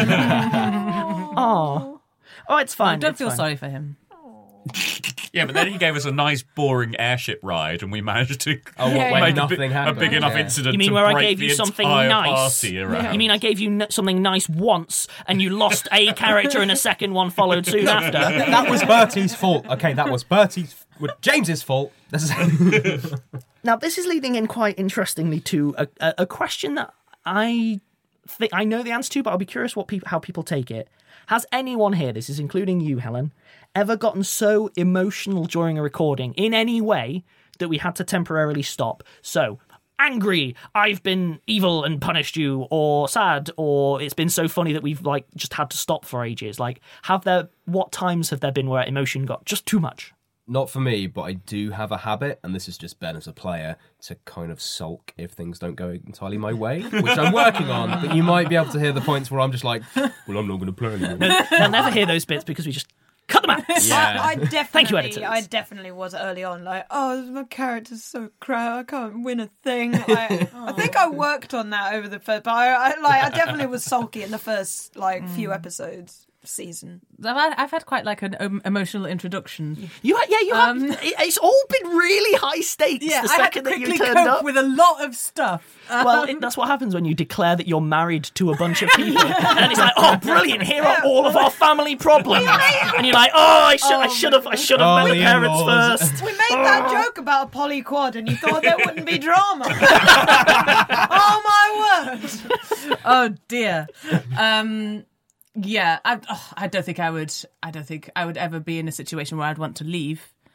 oh, oh, it's fine." Don't it's feel fine. sorry for him. Yeah, but then he gave us a nice, boring airship ride, and we managed to Oh, what, Yeah, when make a, nothing bi- a happened? big enough Yeah. incident You mean to where I break gave the you something entire nice? party around. You mean I gave you n- something nice once, and you lost a character, and a second one followed soon after? That was Bertie's fault. Okay, that was Bertie's, well, James's fault. This is Now, this is leading in quite interestingly to a, a, a question that I think I know the answer to, but I'll be curious what people how people take it. Has anyone here, this is including you, Helen, ever gotten so emotional during a recording in any way that we had to temporarily stop? So, angry, I've been evil and punished you, or sad, or it's been so funny that we've like just had to stop for ages. Like, have there, what times have there been where emotion got just too much? not for me, but I do have a habit, and this is just Ben as a player, to kind of sulk if things don't go entirely my way, which I'm working on. But you might be able to hear the points where I'm just like, well, I'm not going to play anymore. No, they'll never hear those bits because we just cut them out. Yeah. I, I definitely, Thank you, editors. I definitely was early on like, oh, my character's so crap, I can't win a thing. I, I think I worked on that over the first, but I, I like, I definitely was sulky in the first like few episodes season. I've had, I've had quite like an um, emotional introduction. You, ha- yeah, you Um, have. it- It's all been really high stakes. Yeah, the I had to second that quickly you turned cope up. with a lot of stuff. Well, it, that's what happens when you declare that you're married to a bunch of people, and it's like, oh, brilliant! Here are all of our family problems, and you're like, oh, I should, I should have, I should have Oh, met the the parents in-laws. first. We made that joke about a polyquad and you thought there wouldn't be drama. Oh my word. Oh dear. Um, yeah, I, oh, I don't think I would. I don't think I would ever be in a situation where I'd want to leave.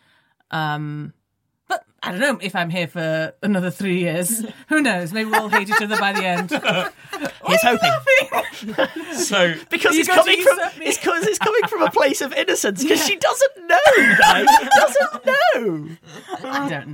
Um, but I don't know if I'm here for another three years. Who knows? Maybe we'll hate each other by the end. He's hoping. So because You it's got to coming from usurp me. it's because it's coming from a place of innocence because she doesn't know, guys. She doesn't know. I don't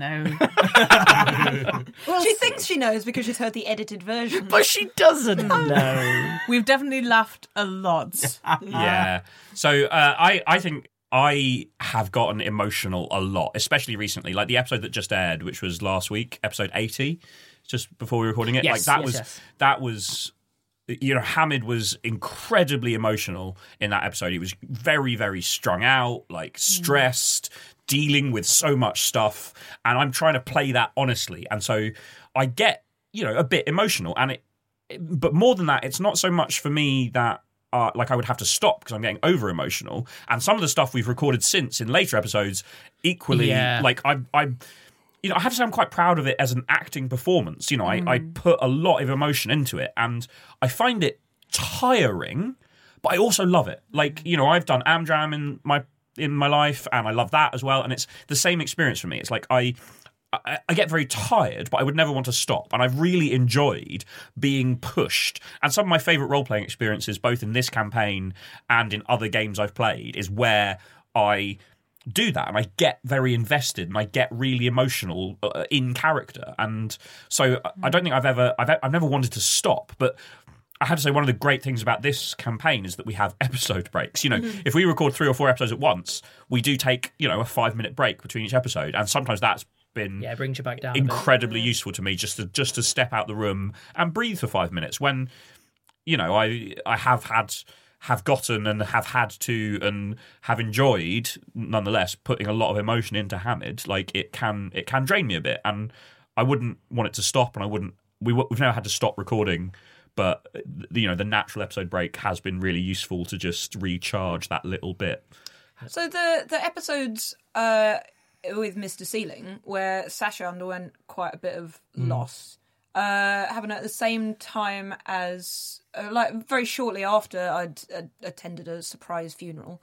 know. She thinks she knows because she's heard the edited version. But she doesn't know. We've definitely laughed a lot. yeah. So uh, I, I think I have gotten emotional a lot, especially recently. Like the episode that just aired, which was last week, episode eighty, just before we were recording it. Yes, like that yes, was yes. that was. You know, Hamid was incredibly emotional in that episode. He was very, very strung out, like stressed, dealing with so much stuff. And I'm trying to play that honestly. And so I get, you know, a bit emotional. And it, it but more than that, it's not so much for me that uh, like I would have to stop because I'm getting over emotional. And some of the stuff we've recorded since in later episodes, equally, Yeah. like I, I, you know, I have to say I'm quite proud of it as an acting performance. You know, I, Mm. I put a lot of emotion into it, and I find it tiring, but I also love it. Like, you know, I've done Amdram in my in my life, and I love that as well. And it's the same experience for me. It's like I. I I get very tired, but I would never want to stop. And I've really enjoyed being pushed. And some of my favourite role-playing experiences, both in this campaign and in other games I've played, is where I do that and I get very invested and I get really emotional uh, in character. And so I don't think I've ever I've, I've never wanted to stop, but I have to say one of the great things about this campaign is that we have episode breaks. You know, Mm-hmm. if we record three or four episodes at once, we do take, you know, a five minute break between each episode, and sometimes that's been Yeah, it brings you back down a bit. incredibly useful to me just to just to step out the room and breathe for five minutes when, you know, I I have had have gotten and have had to and have enjoyed nonetheless putting a lot of emotion into Hamid. Like it can it can drain me a bit, and I wouldn't want it to stop, and I wouldn't we we've never had to stop recording, but you know the natural episode break has been really useful to just recharge that little bit. So the the episodes uh, with Mister Ceiling, where Sasha underwent quite a bit of Mm. loss, uh, happened at the same time as, uh, like, very shortly after I'd uh, attended a surprise funeral,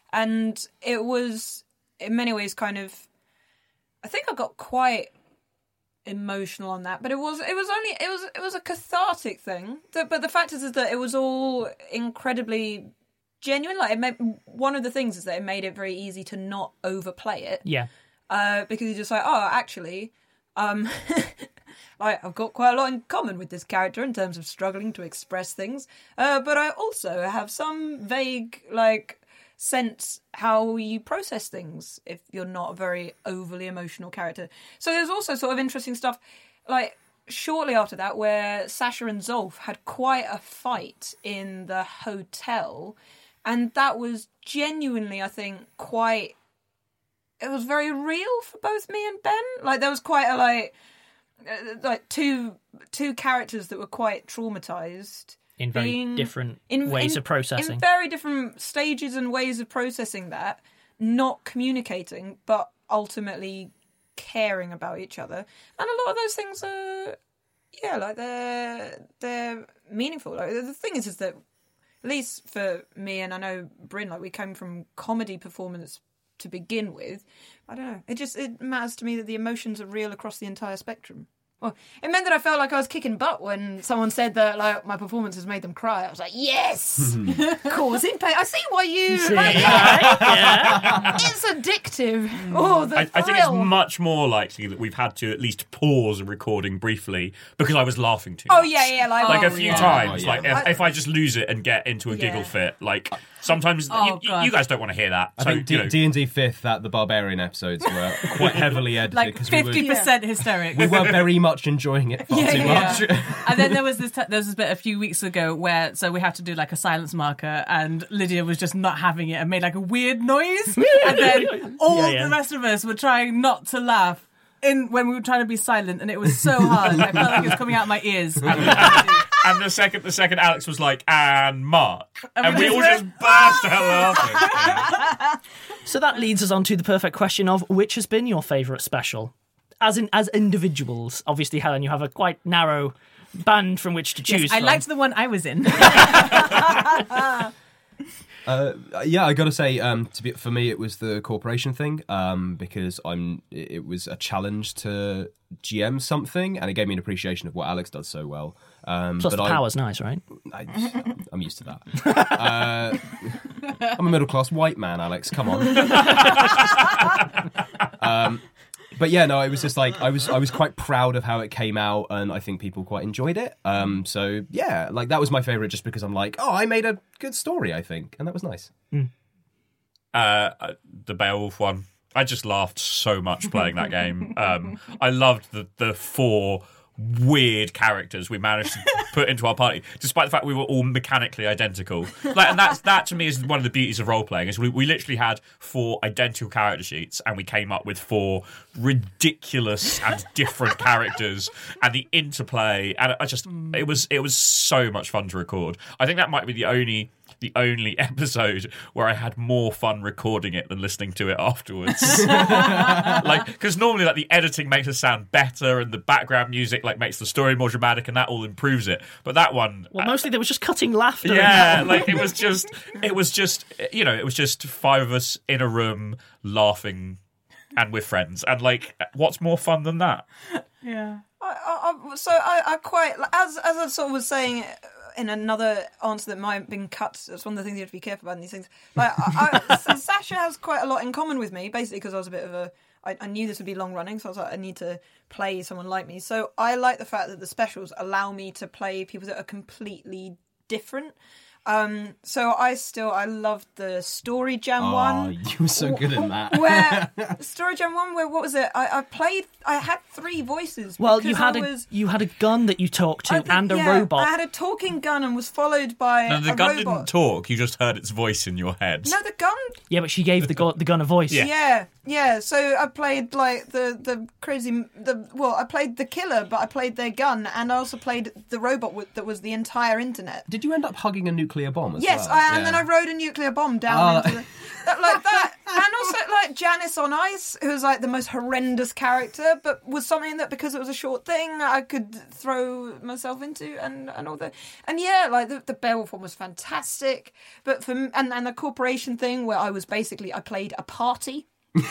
and it was in many ways kind of. I think I got quite emotional on that, but it was it was only it was it was a cathartic thing. The, but the fact is, is that it was all incredibly genuine. Like it made, one of the things is that it made it very easy to not overplay it. Yeah. Uh, because you're just like, oh, actually, um, like I've got quite a lot in common with this character in terms of struggling to express things. Uh, but I also have some vague like sense how you process things if you're not a very overly emotional character. So there's also sort of interesting stuff like shortly after that where Sasha and Zolf had quite a fight in the hotel, and that was genuinely, I think, quite it was very real for both me and Ben. Like there was quite a like uh, like two two characters that were quite traumatized In very being- different in- ways in- of processing. In very different stages and ways of processing that, not communicating, but ultimately caring about each other. And a lot of those things are, yeah, like they're they're meaningful. Like the thing is, is that at least for me, and I know Bryn, like we came from comedy performance to begin with. I don't know. It just it matters to me that the emotions are real across the entire spectrum. Well, it meant that I felt like I was kicking butt when someone said that like my performance has made them cry. I was like, yes, causing pain. I see why you See, like right? that. It's addictive. Oh, the I, I think it's thrill. much more likely that we've had to at least pause a recording briefly because I was laughing too Oh much. yeah, yeah, like, Like oh, a few yeah. times, Oh, yeah. like if, if I just lose it and get into a giggle Yeah. fit, like sometimes Oh, you, God. you guys don't want to hear that. I so, think you D- know, D&D fifth, that the Barbarian episodes were quite heavily edited Like because we were, fifty percent hysterics. we were very much enjoying it far Yeah, too yeah. much. And then there was this t- there was this bit a few weeks ago where so we had to do like a silence marker, and Lydia was just not having it and made like a weird noise, and then all Yeah, yeah. the rest of us were trying not to laugh in when we were trying to be silent, and it was so hard. I felt like it was coming out my ears. and the second the second Alex was like, and Mark, and we all just burst out laughing. So that leads us on to the perfect question of which has been your favourite special? As in, as individuals, obviously, Helen, you have a quite narrow band from which to choose Yes, I from. liked the one I was in. Uh, yeah, I got to say, um, to be, for me, it was the corporation thing um, because I'm. It was a challenge to G M something, and it gave me an appreciation of what Alex does so well. Um, Plus, but the I, power's nice, right? I, I'm used to that. Uh, I'm a middle class white man, Alex. Come on. um, but yeah, no, it was just like I was. I was quite proud of how it came out, and I think people quite enjoyed it. Um, so yeah, like that was my favorite, just because I'm like, oh, I made a good story, I think, and that was nice. Mm. Uh, the Beowulf one. I just laughed so much playing that game. Um, I loved the the four weird characters we managed to put into our party, despite the fact we were all mechanically identical. Like, and that's that to me is one of the beauties of role playing. Is we, we literally had four identical character sheets, and we came up with four ridiculous and different characters, and the interplay. And I just it was it was so much fun to record. I think that might be the only. the only episode where I had more fun recording it than listening to it afterwards. Like, because normally, like, the editing makes it sound better, and the background music like makes the story more dramatic, and that all improves it. But that one, well, mostly there was just cutting laughter. Yeah, like it was just, it was just, you know, it was just five of us in a room laughing, and we're friends. And like, what's more fun than that? Yeah. I, I, so I, I quite as as I sort of was saying. In another answer that might have been cut, that's one of the things you have to be careful about in these things. Like, I, I, so Sasha has quite a lot in common with me, basically because I was a bit of a... I, I knew this would be long running, so I was like, I need to play someone like me. So I like the fact that the specials allow me to play people that are completely different. Um, so I still, I loved the Story Jam oh, one. You were so good in that. Where, Story Jam one, where, what was it? I, I played, I had three voices. Well, you had I a was, you had a gun that you talked to I think, and a yeah, robot. I had a talking gun and was followed by No, the a gun robot. didn't talk. You just heard its voice in your head. No, the gun. Yeah, but she gave the gun, the gun a voice. Yeah. Yeah, yeah. So I played like the the crazy the well, I played the killer, but I played their gun, and I also played the robot with, that was the entire internet. Did you end up hugging a nuclear bomb as Yes, well? I, and Yeah. then I rode a nuclear bomb down Oh. into the, that, like that, and also like Janice on Ice, who was like the most horrendous character, but was something that because it was a short thing, I could throw myself into, and, and all that. And yeah, like the, the Beowulf one was fantastic, but for and and the corporation thing where I was basically I played a party.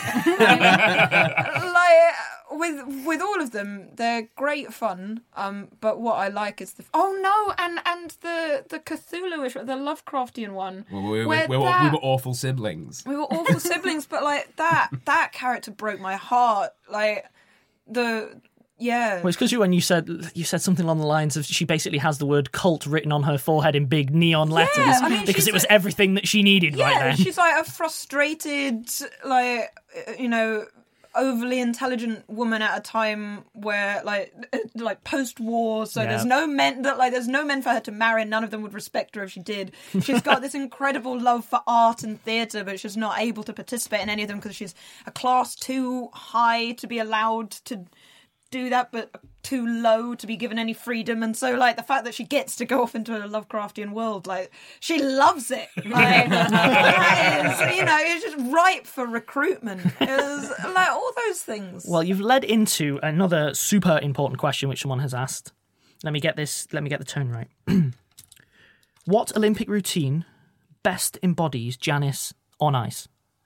Like with with all of them, they're great fun. Um, but what I like is the oh no, and and the the Cthulhu-ish, the Lovecraftian one. We, we, where we, were, that- we were awful siblings. we were awful siblings, but like that that character broke my heart. Like the yeah. Well, it's because you when you said you said something along the lines of she basically has the word cult written on her forehead in big neon letters I mean, because she's it was a- everything that she needed Yeah, right then. she's like a frustrated, like you know, overly intelligent woman at a time where like like post-war, so Yeah. there's no men that like there's no men for her to marry. None of them would respect her if she did. She's got this incredible love for art and theatre, but she's not able to participate in any of them because she's a class too high to be allowed to do that, but too low to be given any freedom. And so like the fact that she gets to go off into a Lovecraftian world, like she loves it. Like that is, you know, it's just ripe for recruitment. It was like all those things. Well, you've led into another super important question which someone has asked. Let me get this. Let me get the tone right. What Olympic routine best embodies Janice on ice?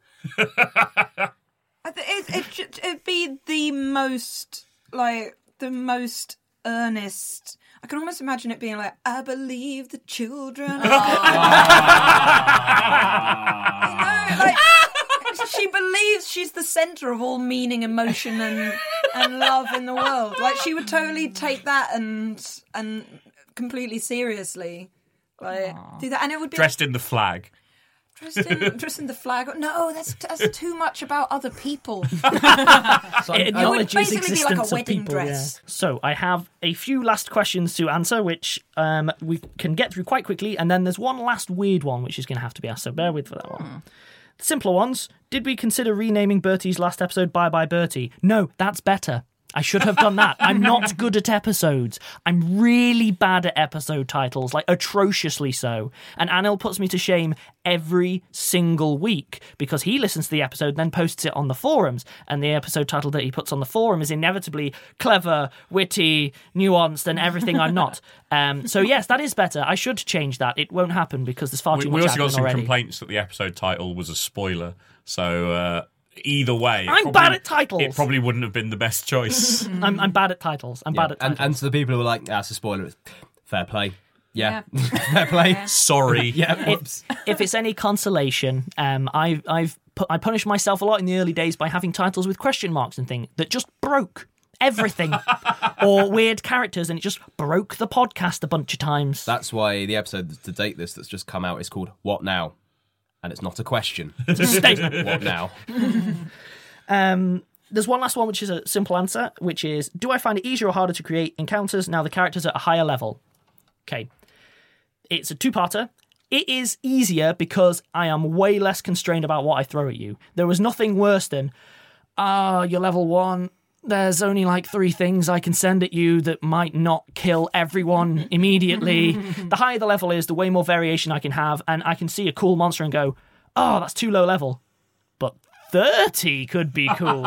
I th- it, it, should- it'd be the most like the most earnest. I can almost imagine it being like, I believe the children. Are... you know, like she believes she's the centre of all meaning, emotion, and and love in the world. Like she would totally take that and and completely seriously, like do that, and it would be Dressed in the flag. Dressed in, dressed in the flag. No, that's that's too much about other people. It It would acknowledges basically be like a existence wedding of people. dress. Yeah. So I have a few last questions to answer, which um, we can get through quite quickly, and then there's one last weird one which is going to have to be asked. So bear with for that one. The simpler ones. Did we consider renaming Bertie's last episode Bye Bye Bertie? No, that's better. I should have done that. I'm not good at episodes. I'm really bad at episode titles, like atrociously so. And Anil puts me to shame every single week because he listens to the episode and then posts it on the forums. And the episode title that he puts on the forum is inevitably clever, witty, nuanced, and everything I'm not. Um, so yes, that is better. I should change that. It won't happen because there's far We, too we much also got happening some already. complaints that the episode title was a spoiler. So uh, either way, it I'm probably- bad at titles. It probably wouldn't have been the best choice. I'm, I'm bad at titles. I'm Yeah. bad at titles. and, and to the people who are like, that's a spoiler, it's fair play. Yeah. fair play. Sorry. Yeah. if, if it's any consolation, um, I, I've pu- I punished myself a lot in the early days by having titles with question marks and things that just broke everything, or weird characters, and it just broke the podcast a bunch of times. That's why the episode to date this that's just come out is called What Now? And it's not a question. It's a statement. What now? Um, there's one last one, which is a simple answer, which is, do I find it easier or harder to create encounters now the characters are at a higher level? Okay. It's a two-parter. It is easier because I am way less constrained about what I throw at you. There was nothing worse than, ah, oh, you're level one. There's only like three things I can send at you that might not kill everyone immediately. The higher the level is, the way more variation I can have, and I can see a cool monster and go, oh, that's too low level. But thirty could be cool.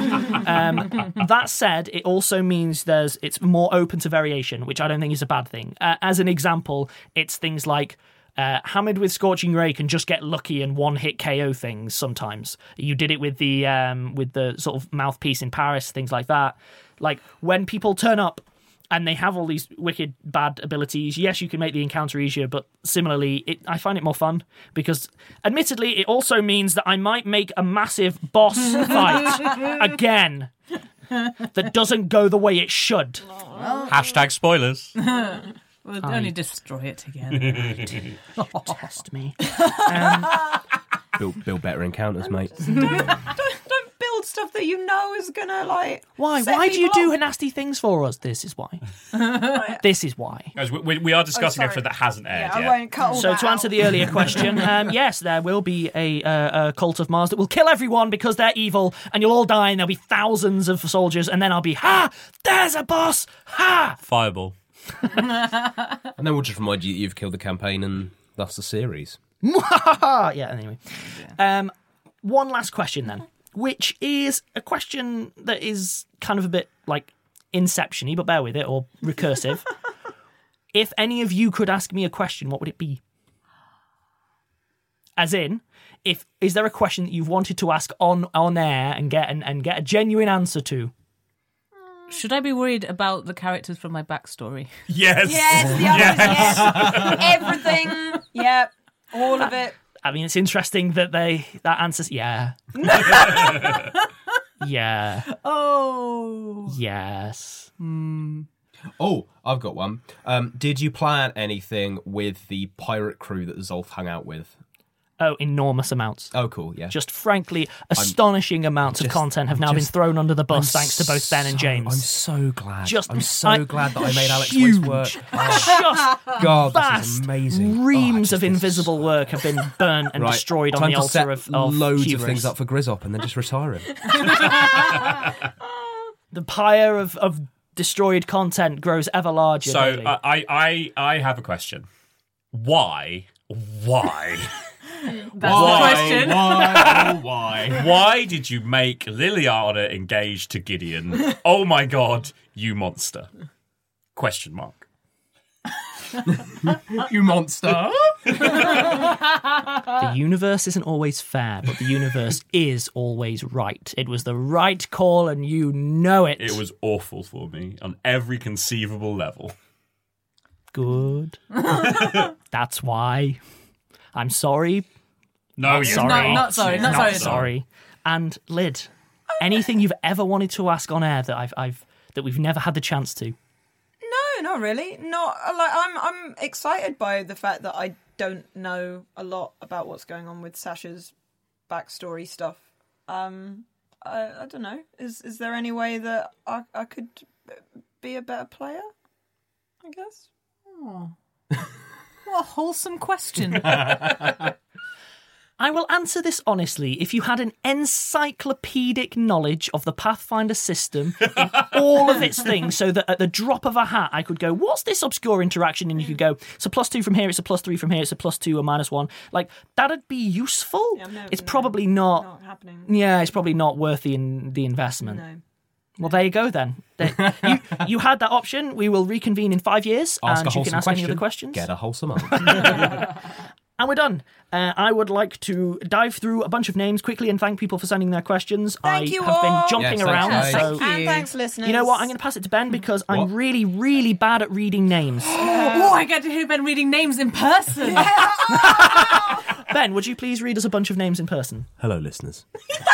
um, that said, it also means there's it's more open to variation, which I don't think is a bad thing. Uh, as an example, it's things like Uh, Hamid with Scorching Ray can just get lucky and one-hit K O things sometimes. You did it with the um, with the sort of mouthpiece in Paris, things like that. Like, when people turn up and they have all these wicked bad abilities, yes, you can make the encounter easier, but similarly, it, I find it more fun because, admittedly, it also means that I might make a massive boss fight again that doesn't go the way it should. Hashtag spoilers. We'll I- only destroy it together. Test me. Um, Build, build better encounters, mate. Don't build stuff that you know is gonna like. why? set Why do you people do off. nasty things for us? This is why. This is why. Guys, we, we- we are discussing sorry. an episode that hasn't aired Yeah, I yet. won't cut all So that to answer out. the earlier question, um, yes, there will be a, uh, a cult of Mars that will kill everyone because they're evil, and you'll all die, and there'll be thousands of soldiers, and then I'll be, ha! There's a boss! Ha! Fireball. And then we'll just remind you that you've killed the campaign and thus the series. Yeah, anyway. Um, one last question then, which is a question that is kind of a bit like Inception-y, but bear with it, or recursive. If any of you could ask me a question, what would it be? As in, if is there a question that you've wanted to ask on on air and get and, and get a genuine answer to? Should I be worried about the characters from my backstory? Yes. Yes, the others, yes. Everything. Yep. All of it. I mean, it's interesting that they that answers yeah, yeah, Oh. yes. Oh, I've got one. Um, did you plan anything with the pirate crew that Zolf hung out with? Oh, enormous amounts. Oh, cool, yeah. Just frankly, astonishing amounts of just- content have I'm now been just- thrown under the bus I'm thanks to both Ben and so- James. I'm so glad. Just- I'm so I- glad that I made Alex huge, Waste work. Oh, Just God, this vast is amazing. reams Oh, I just of feel invisible work have been burnt and Right, destroyed on time the to altar set of, of loads hubris. of things up for Grizzop and then just retire him. The pyre of, of destroyed content grows ever larger. So daily. uh, I, I, I have a question. Why? Why? That's Why? the question. Why? Oh, why? Why did you make Liliana engaged to Gideon? Oh my god, you monster. Question mark. You monster. The universe isn't always fair, but the universe is always right. It was the right call, and you know it. It was awful for me on every conceivable level. Good. That's why. I'm sorry. No, you're sorry. Not, not sorry. Not, sorry. sorry. And Lid, anything you've ever wanted to ask on air that I've, I've that we've never had the chance to? No, not really. Not like I'm. I'm excited by the fact that I don't know a lot about what's going on with Sasha's backstory stuff. Um, I, I don't know. Is is there any way that I I could be a better player? I guess. Oh. What a wholesome question. I will answer this honestly. If you had an encyclopedic knowledge of the Pathfinder system in all of its things, so that at the drop of a hat I could go, what's this obscure interaction? And you could go, it's a plus two from here, it's a plus three from here, it's a plus two or minus one. Like, that'd be useful. Yeah, no, it's no, probably not... not happening. Yeah, it's probably not worth the, in, the investment. No. Well, there you go then. There- you, you had that option. We will reconvene in five years, Ask and a you can wholesome ask question, any other questions. Get a wholesome answer. And we're done. Uh, I would like to dive through a bunch of names quickly and thank people for sending their questions. Thank I you have all. been jumping Yes, around, thanks, so And thanks, listeners. you know what? I'm going to pass it to Ben because I'm What? really, really bad at reading names. Oh, I get to hear Ben reading names in person. Ben, would you please read us a bunch of names in person? Hello, listeners.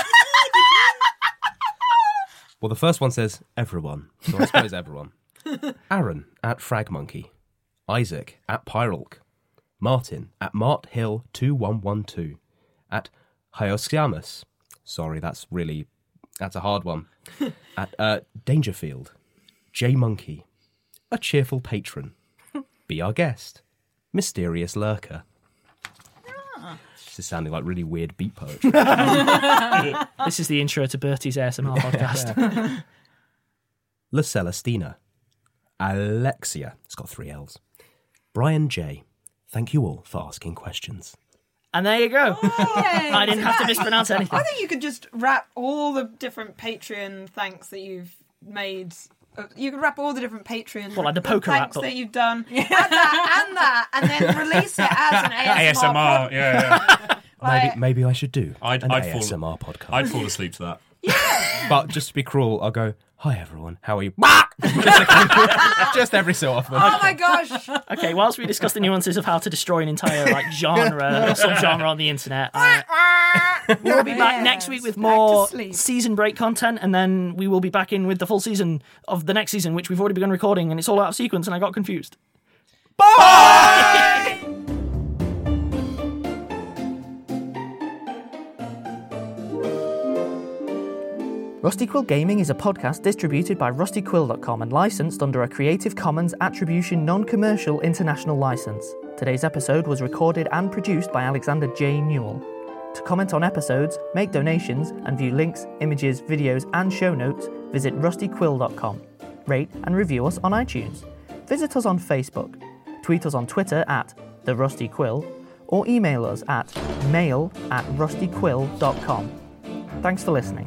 Well, the first one says everyone, so I suppose everyone. Aaron at Fragmonkey, Isaac at Pyralk, Martin at Mart Hill two one one two, at Hyosciamus. Sorry, that's really that's a hard one. At uh, Dangerfield, J Monkey, a cheerful patron, be our guest, mysterious lurker. This is sounding like really weird beat poetry. This is the intro to Bertie's A S M R podcast. La Celestina, Alexia, it's got three L's, Brian J. Thank you all for asking questions. And there you go. I didn't have to Yeah. mispronounce anything. I think you could just wrap all the different Patreon thanks that you've made. uh, You could wrap all the different Patreon Well, like the poker thanks wrap, but- that you've done, add that and that, and then release it as an A S M R. A S M R, pod- yeah, yeah. Maybe Like- maybe I should do I'd, an I'd, A S M R fall, podcast. I'd fall asleep to that. But just to be cruel, I'll go, hi everyone, how are you? just, just every so often. Oh my gosh! Okay, whilst we discuss the nuances of how to destroy an entire like genre or subgenre on the internet, uh, we'll be back Yes, next week with back more to sleep. season break content, and then we will be back in with the full season of the next season, which we've already begun recording, and it's all out of sequence, and I got confused. Rusty Quill Gaming is a podcast distributed by rusty quill dot com and licensed under a Creative Commons Attribution Non-Commercial International License. Today's episode was recorded and produced by Alexander J. Newell. To comment on episodes, make donations, and view links, images, videos, and show notes, visit rusty quill dot com. Rate and review us on iTunes. Visit us on Facebook. Tweet us on Twitter at The Rusty Quill, or email us at mail at rusty quill dot com. Thanks for listening.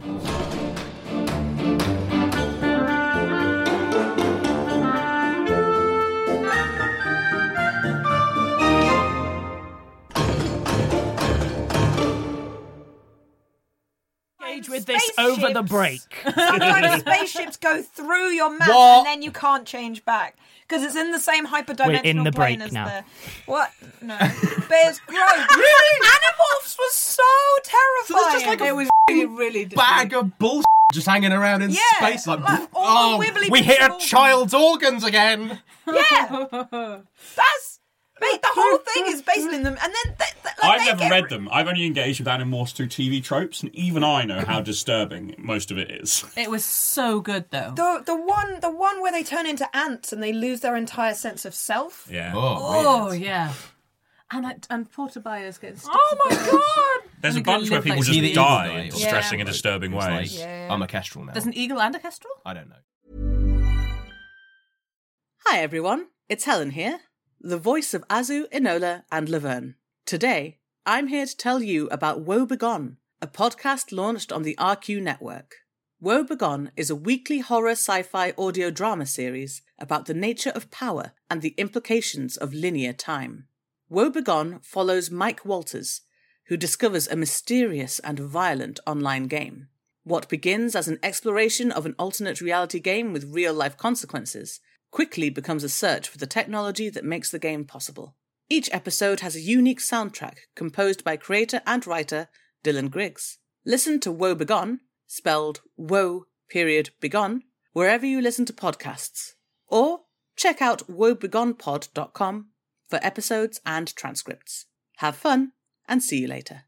Engage with this over the break. Sometimes spaceships go through your map What? and then you can't change back because it's in the same hyperdimensional We're in the plane break as now. the what? No, but it's gross. Really? Animorphs was so terrifying. just like a it was Really, really bag of bullshit just hanging around in Yeah, space. Like, like all the oh, wibbly we bits hit of a organs." child's organs again. Yeah, that's mate. The whole thing is based in them, and then they, they, like, I've they never get read ri- them. I've only engaged with Animorphs through T V tropes, and even I know how disturbing most of it is. It was so good though. The the one the one where they turn into ants and they lose their entire sense of self. Yeah. Oh yeah. And I, and Portobias gets. Oh my god! There's a I'm gonna bunch where live people like just Either die either in die or- distressing and Yeah. disturbing It's ways. like, Yeah. I'm a kestrel now. There's an eagle and a kestrel. I don't know. Hi everyone, it's Helen here, the voice of Azu, Enola, and Laverne. Today, I'm here to tell you about Woe Begone, a podcast launched on the R Q network. Woe Begone is a weekly horror sci-fi audio drama series about the nature of power and the implications of linear time. Woe Begone follows Mike Walters, who discovers a mysterious and violent online game. What begins as an exploration of an alternate reality game with real-life consequences quickly becomes a search for the technology that makes the game possible. Each episode has a unique soundtrack composed by creator and writer Dylan Griggs. Listen to Woe Begone, spelled Woe period Begone, wherever you listen to podcasts. Or check out woe begone pod dot com for episodes and transcripts. Have fun, and see you later.